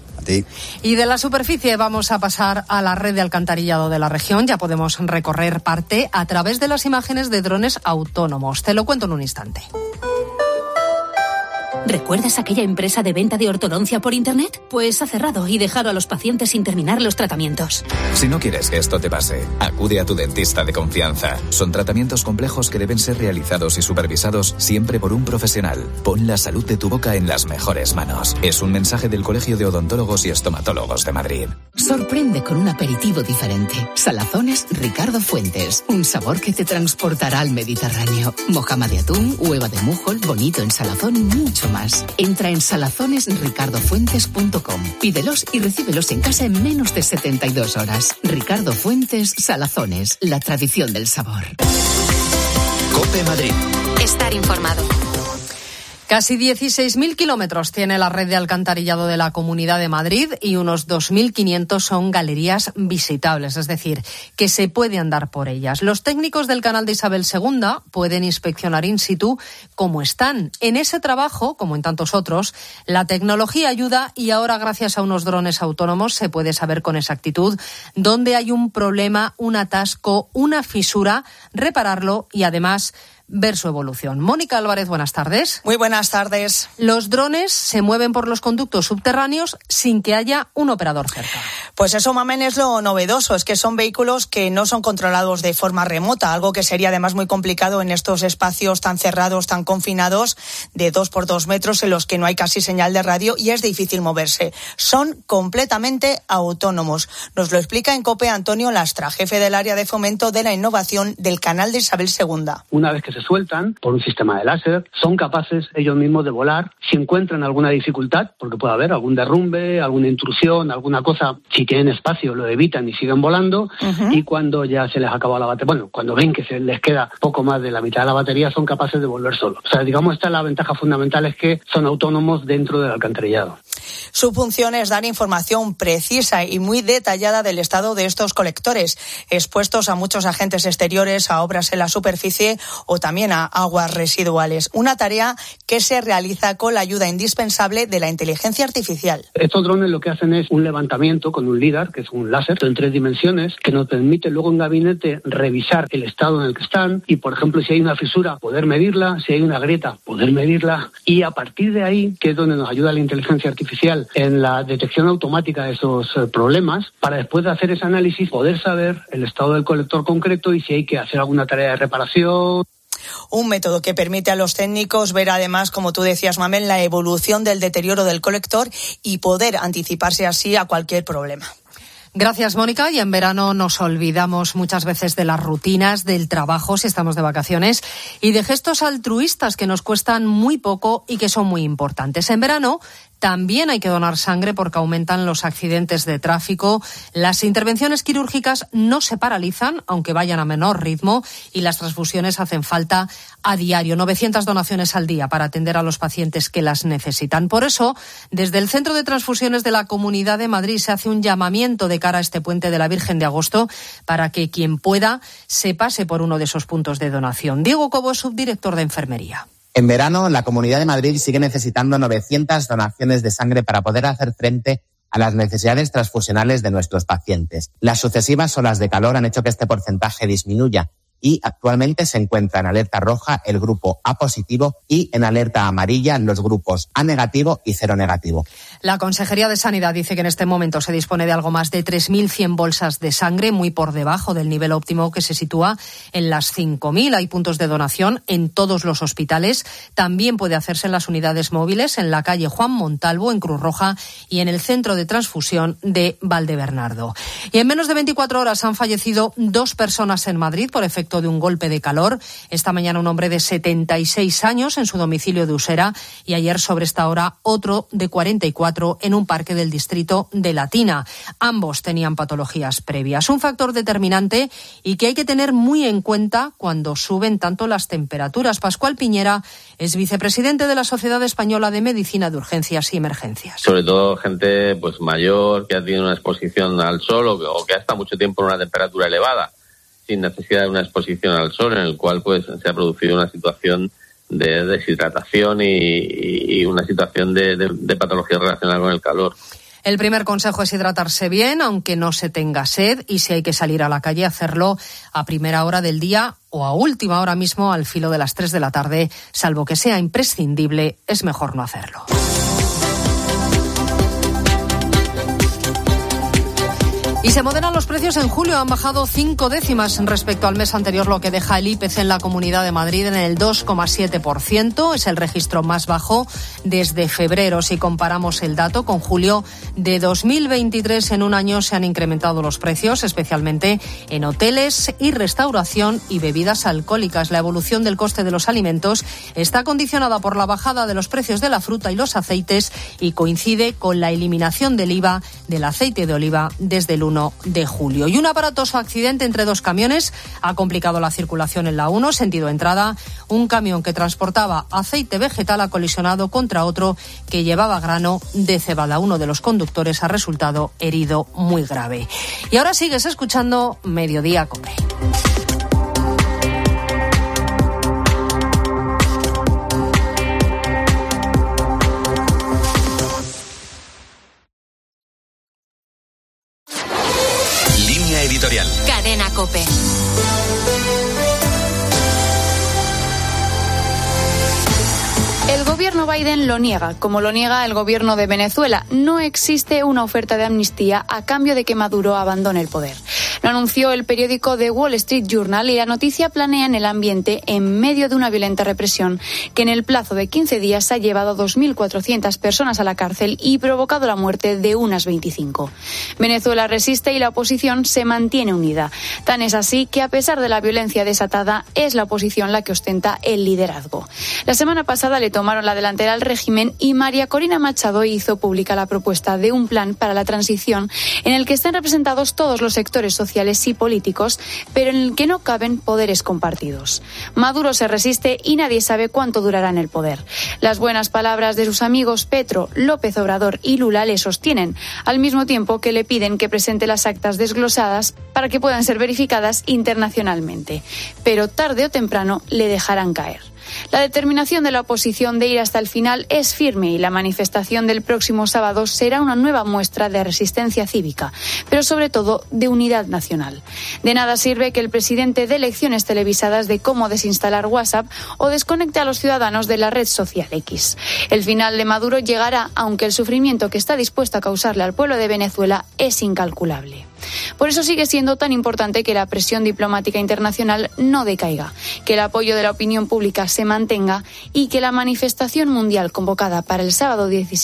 Y de la superficie vamos a pasar a la red de alcantarillado de la región. Ya podemos recorrer parte a través de las imágenes de drones autónomos. Te lo cuento en un instante. ¿Recuerdas aquella empresa de venta de ortodoncia por Internet? Pues ha cerrado y dejado a los pacientes sin terminar los tratamientos. Si no quieres que esto te pase, acude a tu dentista de confianza. Son tratamientos complejos que deben ser realizados y supervisados siempre por un profesional. Pon la salud de tu boca en las mejores manos. Es un mensaje del Colegio de Odontólogos y Estomatólogos de Madrid. Sorprende con un aperitivo diferente. Salazones Ricardo Fuentes. Un sabor que te transportará al Mediterráneo. Mojama de atún, hueva de mújol, bonito en salazón y mucho más. Entra en salazonesricardofuentes.com. Pídelos y recíbelos en casa en menos de 72 horas. Ricardo Fuentes Salazones, la tradición del sabor. COPE Madrid. Estar informado. Casi 16.000 kilómetros tiene la red de alcantarillado de la Comunidad de Madrid y unos 2.500 son galerías visitables, es decir, que se puede andar por ellas. Los técnicos del canal de Isabel II pueden inspeccionar in situ cómo están. En ese trabajo, como en tantos otros, la tecnología ayuda y ahora, gracias a unos drones autónomos, se puede saber con exactitud dónde hay un problema, un atasco, una fisura, repararlo y además ver su evolución. Mónica Álvarez, buenas tardes. Muy buenas tardes. Los drones se mueven por los conductos subterráneos sin que haya un operador cerca. Pues eso, Mamen, es lo novedoso, es que son vehículos que no son controlados de forma remota, algo que sería además muy complicado en estos espacios tan cerrados, tan confinados, de 2x2 metros, en los que no hay casi señal de radio y es difícil moverse. Son completamente autónomos. Nos lo explica en COPE Antonio Lastra, jefe del área de fomento de la innovación del Canal de Isabel II. Una vez que se sueltan por un sistema de láser, son capaces ellos mismos de volar. Si encuentran alguna dificultad, porque puede haber algún derrumbe, alguna intrusión, alguna cosa, si tienen espacio lo evitan y siguen volando. Y cuando ya se les acaba la batería, cuando ven que se les queda poco más de la mitad de la batería, son capaces de volver solos. O sea, digamos, esta es la ventaja fundamental, es que son autónomos dentro del alcantarillado. Su función es dar información precisa y muy detallada del estado de estos colectores, expuestos a muchos agentes exteriores, a obras en la superficie o también a aguas residuales. Una tarea que se realiza con la ayuda indispensable de la inteligencia artificial. Estos drones lo que hacen es un levantamiento con un LIDAR, que es un láser en 3 dimensiones, que nos permite luego en gabinete revisar el estado en el que están y, por ejemplo, si hay una fisura, poder medirla, si hay una grieta, poder medirla, y a partir de ahí, que es donde nos ayuda la inteligencia artificial en la detección automática de esos problemas, para después de hacer ese análisis poder saber el estado del colector concreto y si hay que hacer alguna tarea de reparación. Un método que permite a los técnicos ver además, como tú decías, Mamel, la evolución del deterioro del colector y poder anticiparse así a cualquier problema. Gracias, Mónica. Y en verano nos olvidamos muchas veces de las rutinas, del trabajo, si estamos de vacaciones, y de gestos altruistas que nos cuestan muy poco y que son muy importantes. En verano también hay que donar sangre porque aumentan los accidentes de tráfico. Las intervenciones quirúrgicas no se paralizan, aunque vayan a menor ritmo, y las transfusiones hacen falta a diario. 900 donaciones al día para atender a los pacientes que las necesitan. Por eso, desde el Centro de Transfusiones de la Comunidad de Madrid se hace un llamamiento de cara a este puente de la Virgen de Agosto para que quien pueda se pase por uno de esos puntos de donación. Diego Cobo es subdirector de Enfermería. En verano, la Comunidad de Madrid sigue necesitando 900 donaciones de sangre para poder hacer frente a las necesidades transfusionales de nuestros pacientes. Las sucesivas olas de calor han hecho que este porcentaje disminuya y actualmente se encuentra en alerta roja el grupo A positivo y en alerta amarilla los grupos A negativo y 0 negativo. La Consejería de Sanidad dice que en este momento se dispone de algo más de 3.100 bolsas de sangre, muy por debajo del nivel óptimo que se sitúa en las 5.000. Hay puntos de donación en todos los hospitales. También puede hacerse en las unidades móviles, en la calle Juan Montalvo, en Cruz Roja y en el centro de transfusión de Valdebernardo. Y en menos de 24 horas han fallecido 2 personas en Madrid por efecto de un golpe de calor. Esta mañana un hombre de 76 años en su domicilio de Usera y ayer sobre esta hora otro de 44 en un parque del distrito de Latina. Ambos tenían patologías previas. Un factor determinante y que hay que tener muy en cuenta cuando suben tanto las temperaturas. Pascual Piñera es vicepresidente de la Sociedad Española de Medicina de Urgencias y Emergencias. Sobre todo gente pues mayor que ha tenido una exposición al sol o que ha estado mucho tiempo en una temperatura elevada, sin necesidad de una exposición al sol, en el cual pues se ha producido una situación de deshidratación y una situación de patología relacionada con el calor. El primer consejo es hidratarse bien, aunque no se tenga sed, y si hay que salir a la calle, hacerlo a primera hora del día o a última hora mismo, al filo de las 3 de la tarde, salvo que sea imprescindible, es mejor no hacerlo. Y se moderan los precios en julio, han bajado 5 décimas respecto al mes anterior, lo que deja el IPC en la Comunidad de Madrid en el 2,7%. Es el registro más bajo desde febrero. Si comparamos el dato con julio de 2023, en un año se han incrementado los precios, especialmente en hoteles y restauración y bebidas alcohólicas. La evolución del coste de los alimentos está condicionada por la bajada de los precios de la fruta y los aceites y coincide con la eliminación del IVA del aceite de oliva desde el 1 de julio. Y un aparatoso accidente entre 2 camiones ha complicado la circulación en la 1, sentido entrada. Un camión que transportaba aceite vegetal ha colisionado contra otro que llevaba grano de cebada. Uno de los conductores ha resultado herido muy grave. Y ahora sigues escuchando Mediodía COPE. Editorial. Cadena COPE. bueno, Biden lo niega, como lo niega el gobierno de Venezuela. No existe una oferta de amnistía a cambio de que Maduro abandone el poder. Lo anunció el periódico The Wall Street Journal y la noticia planea en el ambiente en medio de una violenta represión que en el plazo de 15 días ha llevado 2.400 personas a la cárcel y provocado la muerte de unas 25. Venezuela resiste y la oposición se mantiene unida. Tan es así que a pesar de la violencia desatada es la oposición la que ostenta el liderazgo. La semana pasada le tomaron la delantera al régimen y María Corina Machado hizo pública la propuesta de un plan para la transición en el que están representados todos los sectores sociales y políticos, pero en el que no caben poderes compartidos. Maduro se resiste y nadie sabe cuánto durará en el poder. Las buenas palabras de sus amigos Petro, López Obrador y Lula le sostienen, al mismo tiempo que le piden que presente las actas desglosadas para que puedan ser verificadas internacionalmente. Pero tarde o temprano le dejarán caer. La determinación de la oposición de ir hasta el final es firme y la manifestación del próximo sábado será una nueva muestra de resistencia cívica, pero sobre todo de unidad nacional. De nada sirve que el presidente dé lecciones televisadas de cómo desinstalar WhatsApp o desconecte a los ciudadanos de la red social X. El final de Maduro llegará, aunque el sufrimiento que está dispuesto a causarle al pueblo de Venezuela es incalculable. Por eso sigue siendo tan importante que la presión diplomática internacional no decaiga, que el apoyo de la opinión pública se mantenga y que la manifestación mundial convocada para el sábado 17